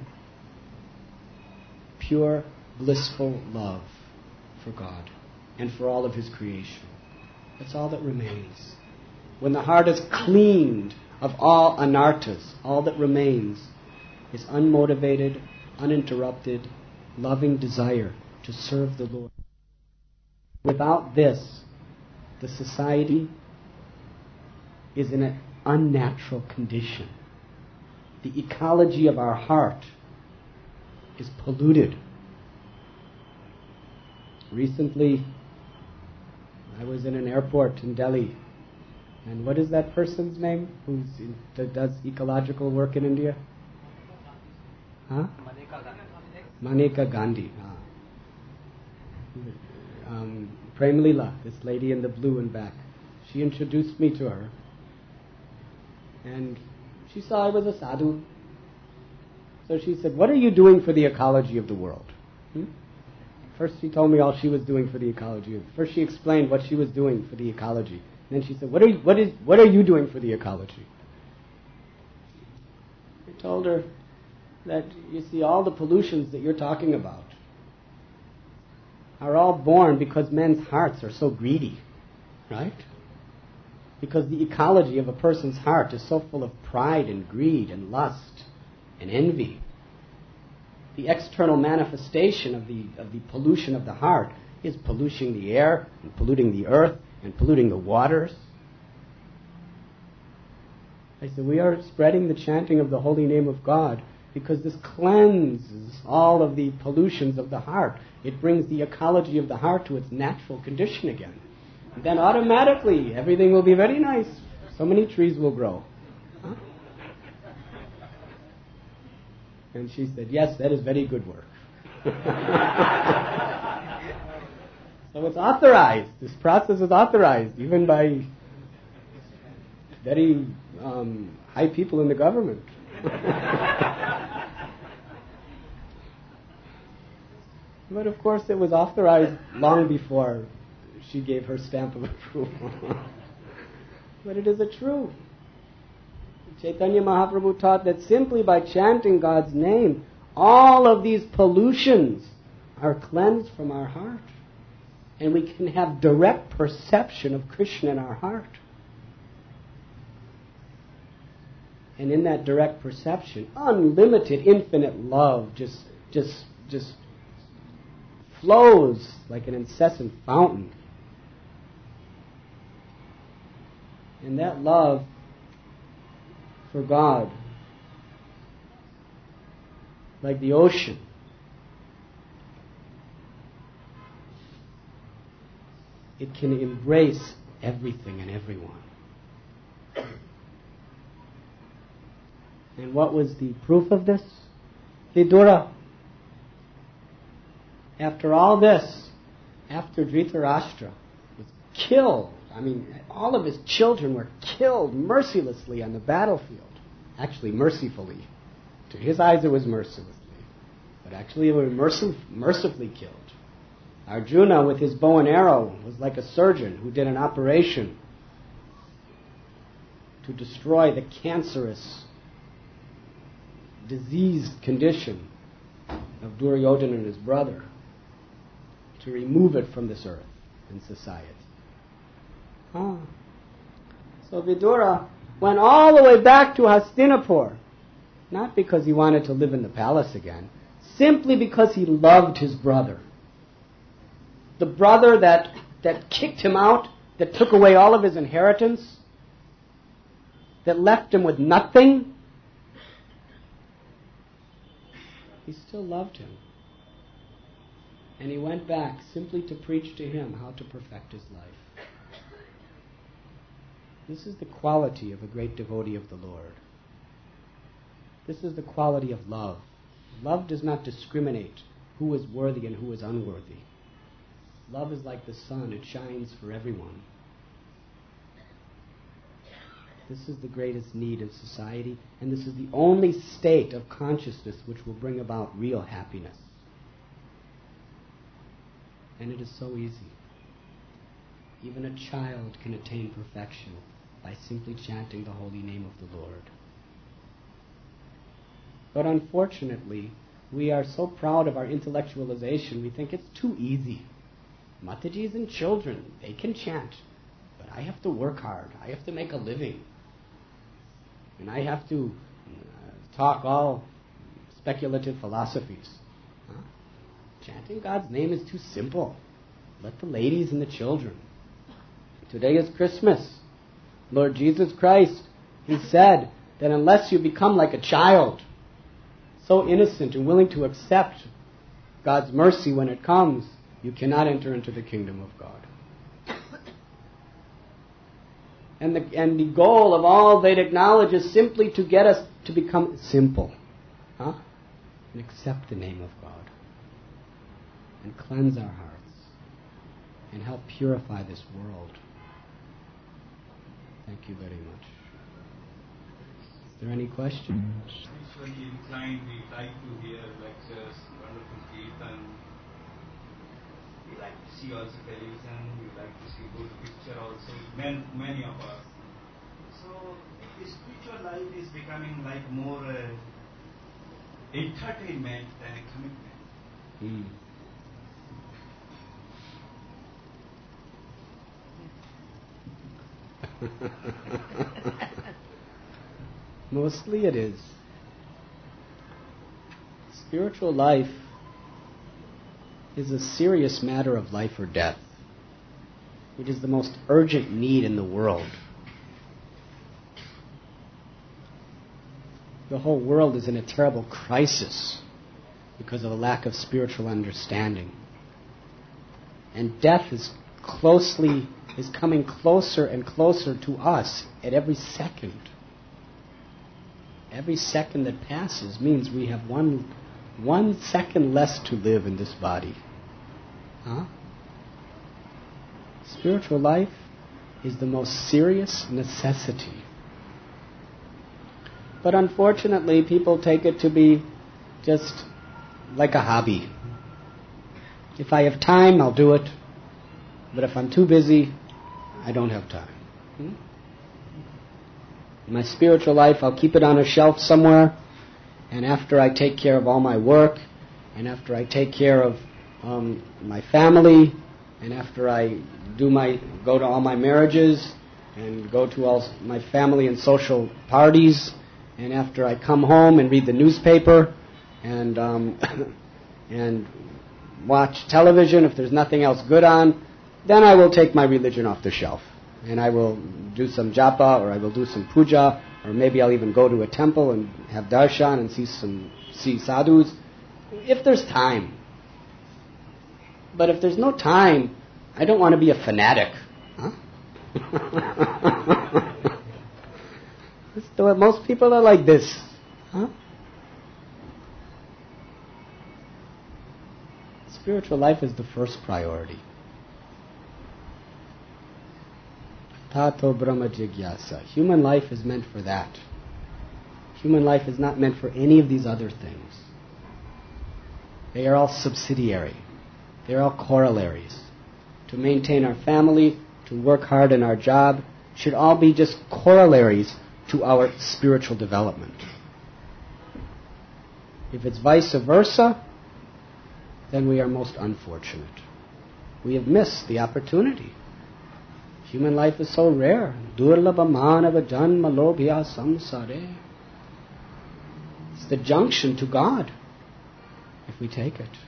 Pure, blissful love for God and for all of His creation. That's all that remains. When the heart is cleaned of all anarthas, all that remains is unmotivated, uninterrupted, loving desire to serve the Lord. Without this, the society is in an unnatural condition. The ecology of our heart is polluted. Recently, I was in an airport in Delhi. And what is that person's name who does ecological work in India? Huh? Maneka Gandhi. Ah. Um, Prem Lila, this lady in the blue and back. She introduced me to her. And she saw I was a sadhu. So she said, what are you doing for the ecology of the world? Hmm? First she told me all she was doing for the ecology. First she explained what she was doing for the ecology. Then she said, what are you, what is, what are you doing for the ecology? I told her that, you see, all the pollutions that you're talking about are all born because men's hearts are so greedy, right? Because the ecology of a person's heart is so full of pride and greed and lust and envy. The external manifestation of the, of the pollution of the heart is polluting the air and polluting the earth and polluting the waters. I said, we are spreading the chanting of the holy name of God because this cleanses all of the pollutions of the heart. It brings the ecology of the heart to its natural condition again. And then automatically everything will be very nice. So many trees will grow. Huh? And she said, yes, that is very good work. So it's authorized. This process is authorized even by very um, high people in the government. But of course it was authorized long before she gave her stamp of approval. But it is a truth. Chaitanya Mahaprabhu taught that simply by chanting God's name, all of these pollutions are cleansed from our heart. And we can have direct perception of Krishna in our heart. And in that direct perception, unlimited, infinite love just, just, just flows like an incessant fountain. And that love for God, like the ocean, it can embrace everything and everyone. And what was the proof of this? Vidura. After all this, after Dhritarashtra was killed, I mean, all of his children were killed mercilessly on the battlefield. Actually, mercifully. To his eyes it was mercilessly, but actually it was mercif- mercifully killed. Arjuna, with his bow and arrow, was like a surgeon who did an operation to destroy the cancerous, diseased condition of Duryodhana and his brother, to remove it from this earth and society. Ah. So Vidura went all the way back to Hastinapur, not because he wanted to live in the palace again, simply because he loved his brother. The brother that, that kicked him out, that took away all of his inheritance, that left him with nothing, he still loved him. And he went back simply to preach to him how to perfect his life. This is the quality of a great devotee of the Lord. This is the quality of love. Love does not discriminate who is worthy and who is unworthy. Love is like the sun, it shines for everyone. This is the greatest need in society, and this is the only state of consciousness which will bring about real happiness. And it is so easy. Even a child can attain perfection by simply chanting the holy name of the Lord. But unfortunately, we are so proud of our intellectualization, we think it's too easy. Matajis and children, they can chant, but I have to work hard. I have to make a living. And I have to uh, talk all speculative philosophies. Huh? Chanting God's name is too simple. Let the ladies and the children. Today is Christmas. Lord Jesus Christ, He said that unless you become like a child, so innocent and willing to accept God's mercy when it comes, you cannot enter into the kingdom of God. And the, and the goal of all Vedic knowledge is simply to get us to become simple. Huh? And accept the name of God. And cleanse our hearts. And help purify this world. Thank you very much. Is there any questions? Spiritually inclined, we like to hear lectures, wonderful kirtan. We like to see also television, we like to see good picture also, many, many of us. So the spiritual life is becoming like more uh, entertainment than a commitment. Mm. Mostly it is. Spiritual life is a serious matter of life or death. It is the most urgent need in the world. The whole world is in a terrible crisis because of a lack of spiritual understanding. And death is closely, is coming closer and closer to us at every second. Every second that passes means we have one, one second less to live in this body. Huh? Spiritual life is the most serious necessity. But unfortunately, people take it to be just like a hobby. If I have time, I'll do it. But if I'm too busy, I don't have time. Hmm? My spiritual life, I'll keep it on a shelf somewhere. And after I take care of all my work, and after I take care of um, my family, and after I do my go to all my marriages, and go to all my family and social parties, and after I come home and read the newspaper, and um, and watch television, if there's nothing else good on, then I will take my religion off the shelf. And I will do some japa, or I will do some puja, or maybe I'll even go to a temple and have darshan and see some see sadhus, if there's time. But if there's no time, I don't want to be a fanatic. Huh? Most people are like this. Huh? Spiritual life is the first priority. Tato Brahma Jigyasa. Human life is meant for that. Human life is not meant for any of these other things. They are all subsidiary. They are all corollaries. To maintain our family, to work hard in our job, should all be just corollaries to our spiritual development. If it's vice versa, then we are most unfortunate. We have missed the opportunity. Human life is so rare. Durlabha manava janma lobhya samsare. It's the junction to God, if we take it.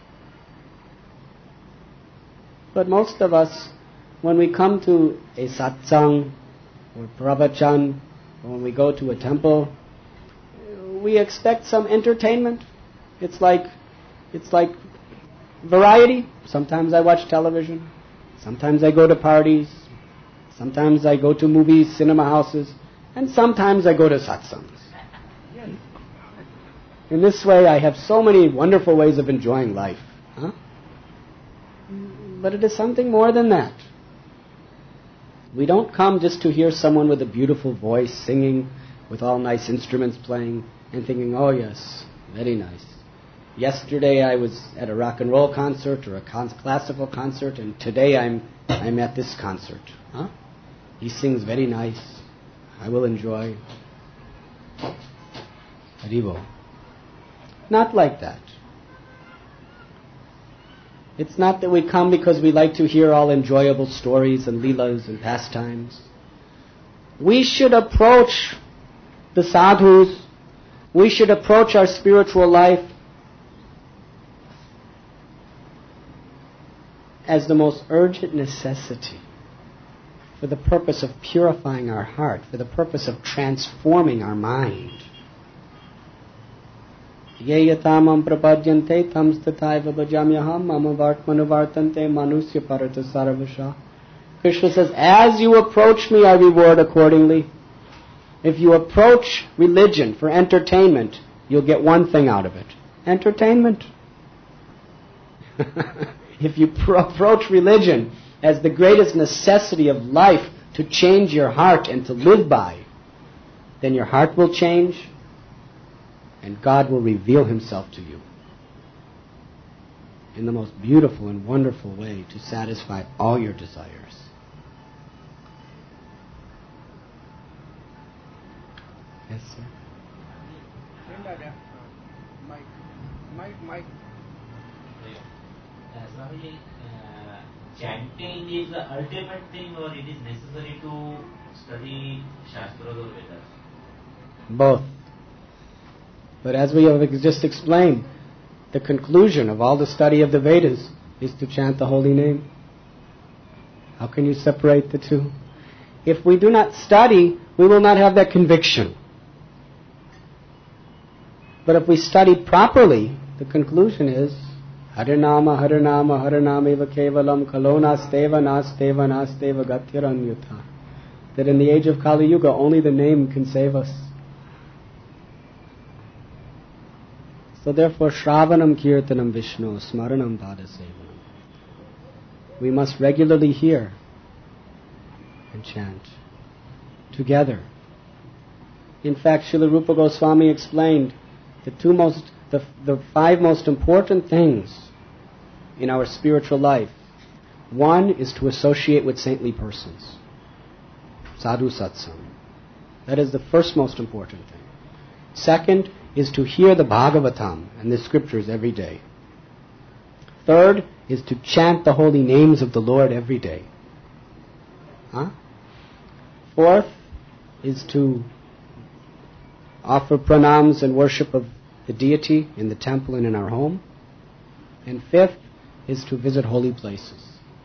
But most of us, when we come to a satsang or pravachan, or when we go to a temple, we expect some entertainment. It's like, it's like variety. Sometimes I watch television. Sometimes I go to parties. Sometimes I go to movies, cinema houses. And sometimes I go to satsangs. In this way, I have so many wonderful ways of enjoying life. Huh? But it is something more than that. We don't come just to hear someone with a beautiful voice singing with all nice instruments playing and thinking, oh yes, very nice. Yesterday I was at a rock and roll concert or a con- classical concert, and today I'm I'm at this concert. Huh? He sings very nice. I will enjoy. Haribo. Not like that. It's not that we come because we like to hear all enjoyable stories and leelas and pastimes. We should approach the sadhus, we should approach our spiritual life as the most urgent necessity for the purpose of purifying our heart, for the purpose of transforming our mind. Ye yatamam prapadyante tam stataiva bhajamyaham mama vartmanuvartante manusya parata saravasha. Krishna says, as you approach me, I reward accordingly. If you approach religion for entertainment, you'll get one thing out of it. Entertainment. If you pro- approach religion as the greatest necessity of life to change your heart and to live by, then your heart will change, and God will reveal Himself to you in the most beautiful and wonderful way to satisfy all your desires. Yes, sir? Mike, Mike, Mike. Uh, Swamiji, uh, chanting is the ultimate thing, or it is necessary to study Shastras or Vedas? Both. But as we have just explained, the conclusion of all the study of the Vedas is to chant the holy name. How can you separate the two? If we do not study, we will not have that conviction. But if we study properly, the conclusion is Harinama, Harinama, Harinameva Kevalam Kalonasteva Nasteva Nasteva Gatyaranyuta. That in the age of Kali Yuga, only the name can save us. So therefore, Shravanam Kirtanam Vishnu, Smaranam Padasevanam. We must regularly hear and chant together. In fact, Srila Rupa Goswami explained the two most, the, the five most important things in our spiritual life. One is to associate with saintly persons. Sadhu Satsang. That is the first most important thing. Second is to hear the Bhagavatam and the scriptures every day. Third is to chant the holy names of the Lord every day. Huh? Fourth is to offer pranams and worship of the deity in the temple and in our home. And fifth is to visit holy places.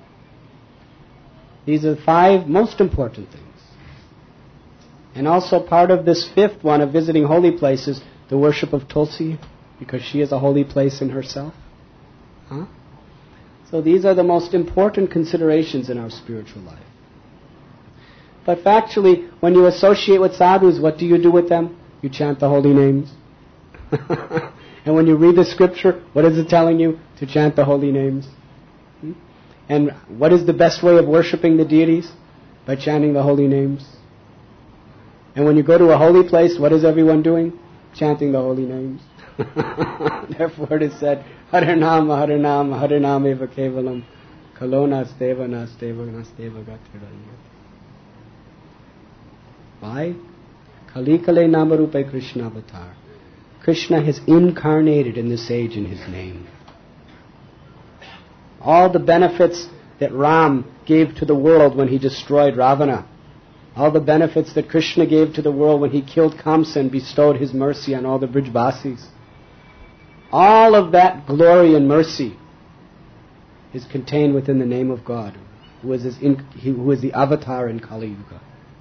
These are the five most important things. And also part of this fifth one of visiting holy places, the worship of Tulsi, because she is a holy place in herself. Huh? So these are the most important considerations in our spiritual life. But factually, when you associate with sadhus, what do you do with them? You chant the holy names. And when you read the scripture, what is it telling you? To chant the holy names. Hmm? And what is the best way of worshipping the deities? By chanting the holy names. And when you go to a holy place, what is everyone doing? chanting the holy names. Therefore it is said, Harinama, Harinama, Harinama eva kevalam, kalona steva nasteva nasteva gatiranyate. Why? Kali Kale Namarupe Krishna avatar. Krishna has incarnated in this age in his name. All the benefits that Ram gave to the world when he destroyed Ravana, all the benefits that Krishna gave to the world when he killed Kamsa and bestowed his mercy on all the Brijvasis, all of that glory and mercy is contained within the name of God, who is, his in, who is the avatar in Kali Yuga.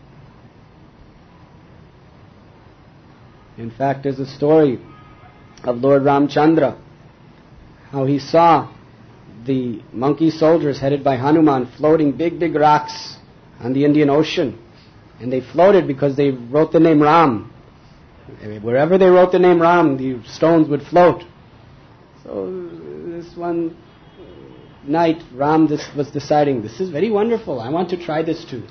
In fact, there's a story of Lord Ramchandra, how he saw the monkey soldiers headed by Hanuman floating big, big rocks on the Indian Ocean. And they floated because they wrote the name Ram. Wherever they wrote the name Ram, the stones would float. So this one night, Ram was deciding, this is very wonderful, I want to try this too.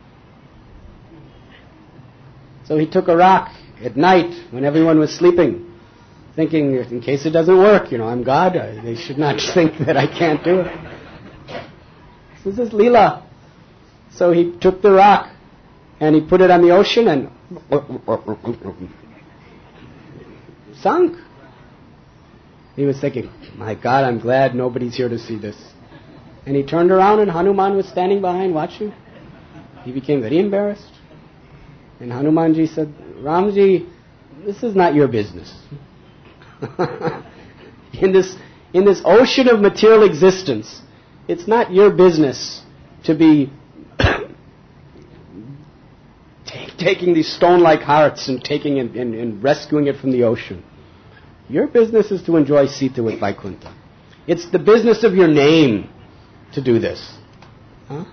So he took a rock at night when everyone was sleeping, thinking, in case it doesn't work, you know, I'm God, they should not think that I can't do it. This is Leela. So he took the rock and he put it on the ocean and sunk. He was thinking, my God, I'm glad nobody's here to see this. And he turned around and Hanuman was standing behind watching. He became very embarrassed. And Hanumanji said, Ramji, this is not your business. in this in this ocean of material existence, it's not your business to be take, taking these stone-like hearts and taking and, and, and rescuing it from the ocean. Your business is to enjoy Sita with Vaikuntha. It's the business of your name to do this. Huh?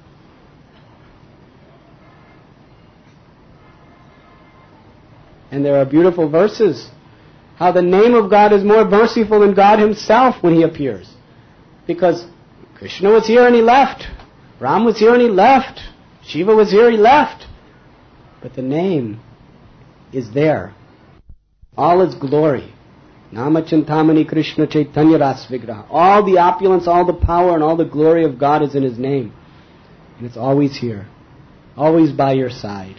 And there are beautiful verses how the name of God is more merciful than God himself when he appears. Because Krishna was here and he left. Ram was here and he left. Shiva was here, he left. But the name is there. All its glory. Namachintamani Krishna Chaitanya Ras Vigraha. All the opulence, all the power, and all the glory of God is in his name. And it's always here. Always by your side.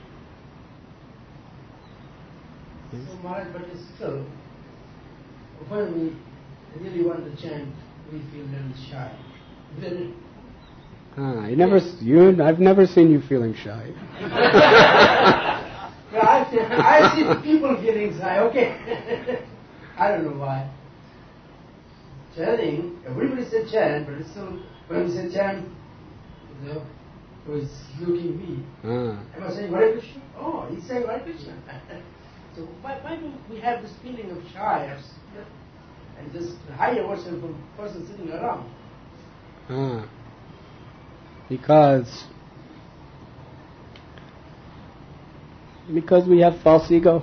So Maharaj, but it's still, when we really want to chant, we feel a little shy. Then Ah, you never, you, I've never seen you feeling shy. yeah, I, see, I see people feeling shy, okay. I don't know why. Chanting, everybody said chant, but it's still, when we say chant, you know, who is looking me. Ah. Am I saying Hare Krishna? Oh, he's saying Hare Krishna. So why, why do we have this feeling of shy and just hide ourselves from the person sitting around? Ah. Because because we have false ego.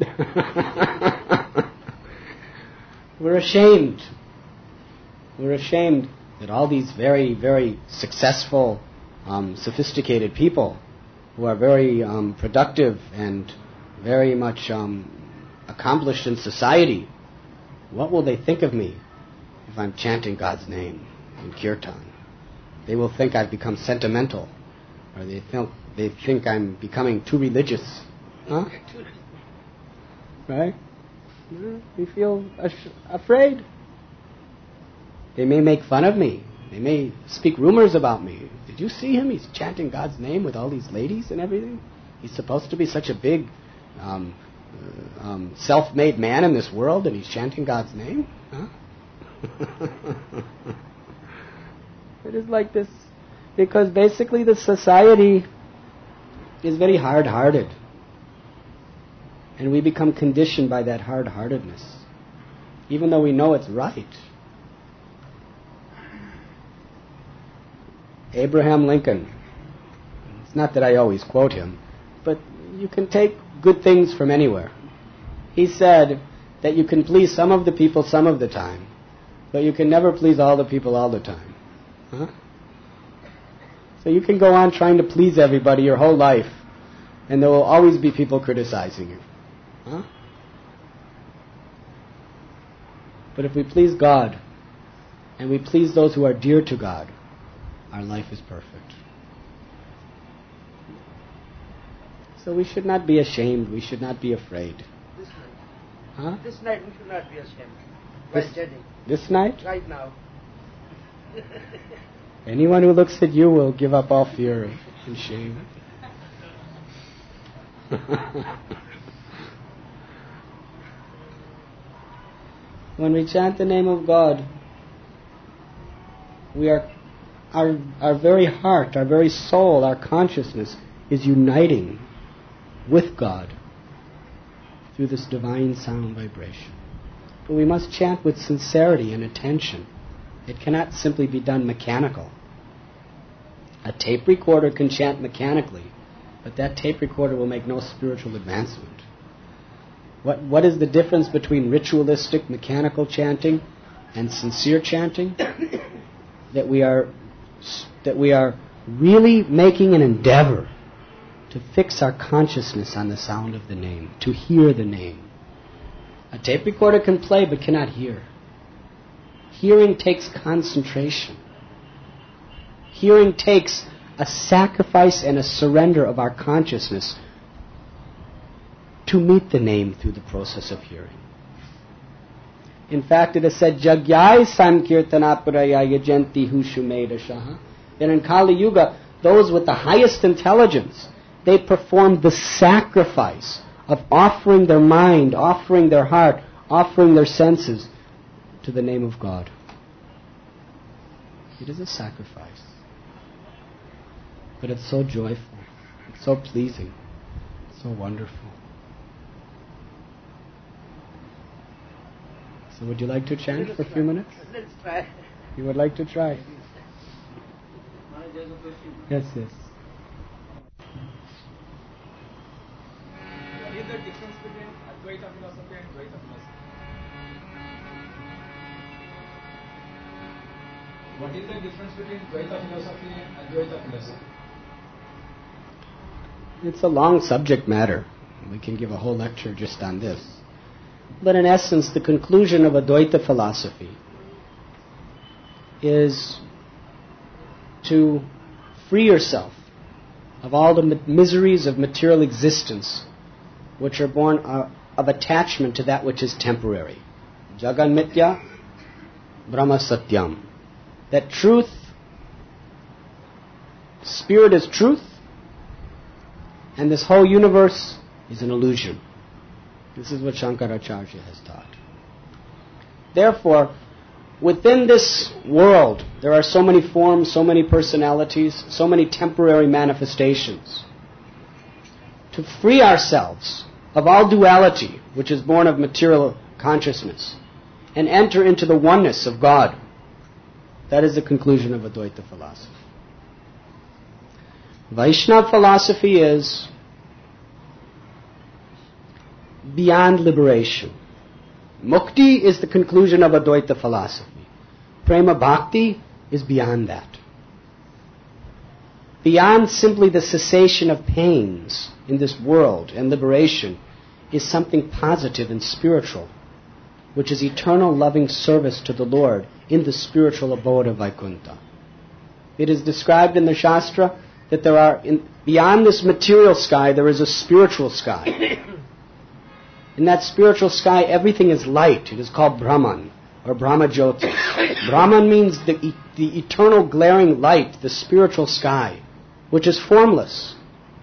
We're ashamed. We're ashamed that all these very, very successful, um, sophisticated people who are very um, productive and very much um, accomplished in society, what will they think of me if I'm chanting God's name in kirtan? They will think I've become sentimental, or they think they think I'm becoming too religious. Huh? Right? We feel ash- afraid. They may make fun of me. They may speak rumors about me. Did you see him? He's chanting God's name with all these ladies and everything. He's supposed to be such a big, um, uh, um, self-made man in this world, and he's chanting God's name? Huh? It is like this because basically the society is very hard-hearted. And we become conditioned by that hard-heartedness, even though we know it's right. Abraham Lincoln, it's not that I always quote him, but you can take good things from anywhere. He said that you can please some of the people some of the time, but you can never please all the people all the time. Huh? So you can go on trying to please everybody your whole life, and there will always be people criticizing you. Huh? But if we please God, and we please those who are dear to God, our life is perfect. So we should not be ashamed, we should not be afraid. This night. Huh? This night we should not be ashamed. While This, chanting. this night? Right now. Anyone who looks at you will give up all fear and shame. When we chant the name of God, we are, our, our very heart, our very soul, our consciousness is uniting with God through this divine sound vibration. But we must chant with sincerity and attention. It cannot simply be done mechanical. A tape recorder can chant mechanically, but that tape recorder will make no spiritual advancement. What, what is the difference between ritualistic, mechanical chanting and sincere chanting? That we are, that we are really making an endeavor to fix our consciousness on the sound of the name, to hear the name. A tape recorder can play but cannot hear. Hearing takes concentration. Hearing takes a sacrifice and a surrender of our consciousness to meet the name through the process of hearing. In fact, it is said, Jagyai Sankirtanapuraya Yajanti Hushumedashaha. That in Kali Yuga, those with the highest intelligence, they performed the sacrifice of offering their mind, offering their heart, offering their senses to the name of God. It is a sacrifice. But it's so joyful, it's so pleasing, so wonderful. So would you like to chant for a few minutes? Let's try. You would like to try? There's a question. Yes, yes. What is the difference between Advaita philosophy and Dvaita philosophy? What is the difference between Dvaita philosophy and Advaita philosophy? It's a long subject matter. We can give a whole lecture just on this. But in essence, the conclusion of Advaita philosophy is to free yourself of all the miseries of material existence, which are born of attachment to that which is temporary. Jagan Mitya, Brahma Satyam. That truth, spirit is truth, and this whole universe is an illusion. This is what Shankaracharya has taught. Therefore, within this world, there are so many forms, so many personalities, so many temporary manifestations. To free ourselves of all duality, which is born of material consciousness, and enter into the oneness of God, that is the conclusion of Advaita philosophy. Vaishnava philosophy is beyond liberation. Mukti is the conclusion of Advaita philosophy. Prema Bhakti is beyond that. Beyond simply the cessation of pains in this world and liberation is something positive and spiritual, which is eternal loving service to the Lord in the spiritual abode of Vaikuntha. It is described in the Shastra that there are, in, beyond this material sky, there is a spiritual sky. In that spiritual sky, everything is light. It is called Brahman, or Brahmajyoti. Brahman means the, the eternal glaring light, the spiritual sky, which is formless.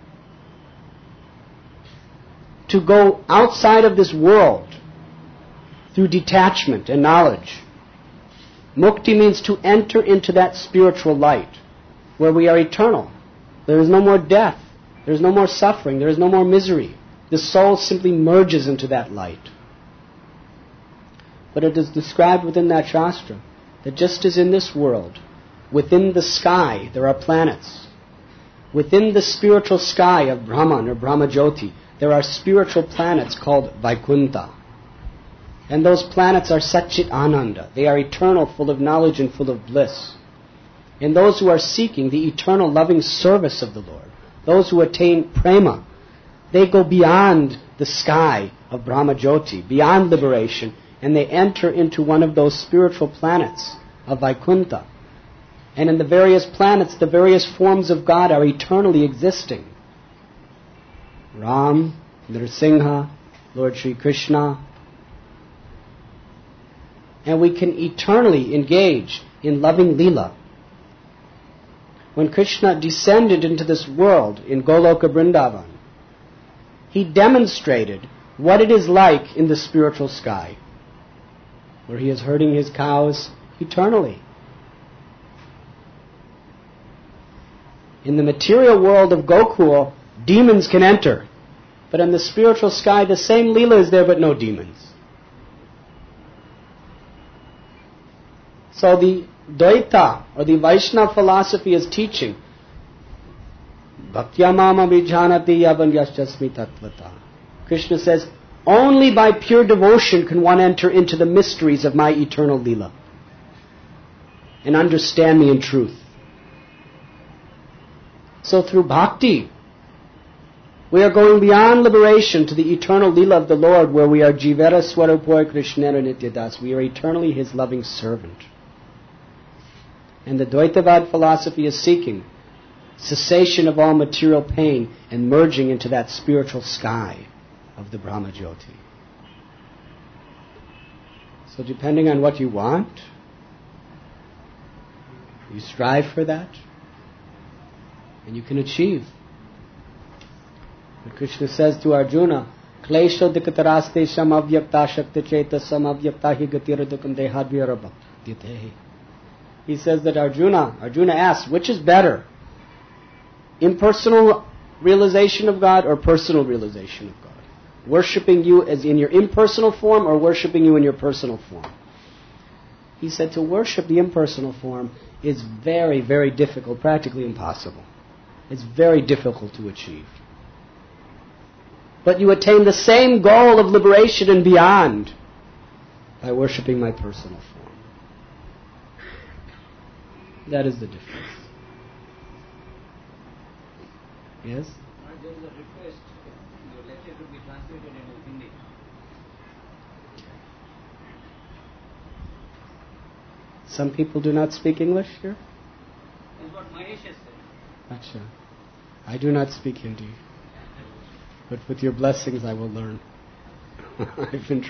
To go outside of this world through detachment and knowledge. Mukti means to enter into that spiritual light, where we are eternal. There is no more death. There is no more suffering. There is no more misery. The soul simply merges into that light. But it is described within that Shastra that just as in this world, within the sky there are planets. Within the spiritual sky of Brahman or Brahmajyoti, there are spiritual planets called Vaikuntha. And those planets are Satchit Ananda. They are eternal, full of knowledge and full of bliss. And those who are seeking the eternal loving service of the Lord, those who attain prema, they go beyond the sky of Brahmajyoti, beyond liberation, and they enter into one of those spiritual planets of Vaikuntha. And in the various planets, the various forms of God are eternally existing. Ram, Nrsimha, Lord Sri Krishna. And we can eternally engage in loving Leela. When Krishna descended into this world in Goloka Vrindavan, he demonstrated what it is like in the spiritual sky, where he is herding his cows eternally. In the material world of Gokul, demons can enter. But in the spiritual sky, the same Leela is there, but no demons. So the Dvaita, or the Vaishnava philosophy, is teaching Bhaktya mama vijhanati yavanyaschasmi tattvata. Krishna says, only by pure devotion can one enter into the mysteries of my eternal Leela and understand me in truth. So through bhakti, we are going beyond liberation to the eternal Leela of the Lord, where we are Jivera Swarupoy Krishnera Nityadas. We are eternally His loving servant. And the Dvaitavad philosophy is seeking cessation of all material pain and merging into that spiritual sky of the Brahma Jyoti. So depending on what you want, you strive for that, and you can achieve. And Krishna says to Arjuna, Klesha dikataraste sham avyakta shakti cheta sam avyakta hi gatiradukam dehadvyarabha ditehi. He says that Arjuna, Arjuna asks, which is better? Impersonal realization of God or personal realization of God? Worshipping you as in your impersonal form or worshipping you in your personal form? He said to worship the impersonal form is very, very difficult, practically impossible. It's very difficult to achieve. But you attain the same goal of liberation and beyond by worshipping my personal form. That is the difference. Yes? There is a request, your lecture to be translated into Hindi. Some people do not speak English here? That's what Mahesh has said. Acha. I do not speak Hindi. But with your blessings I will learn. I've been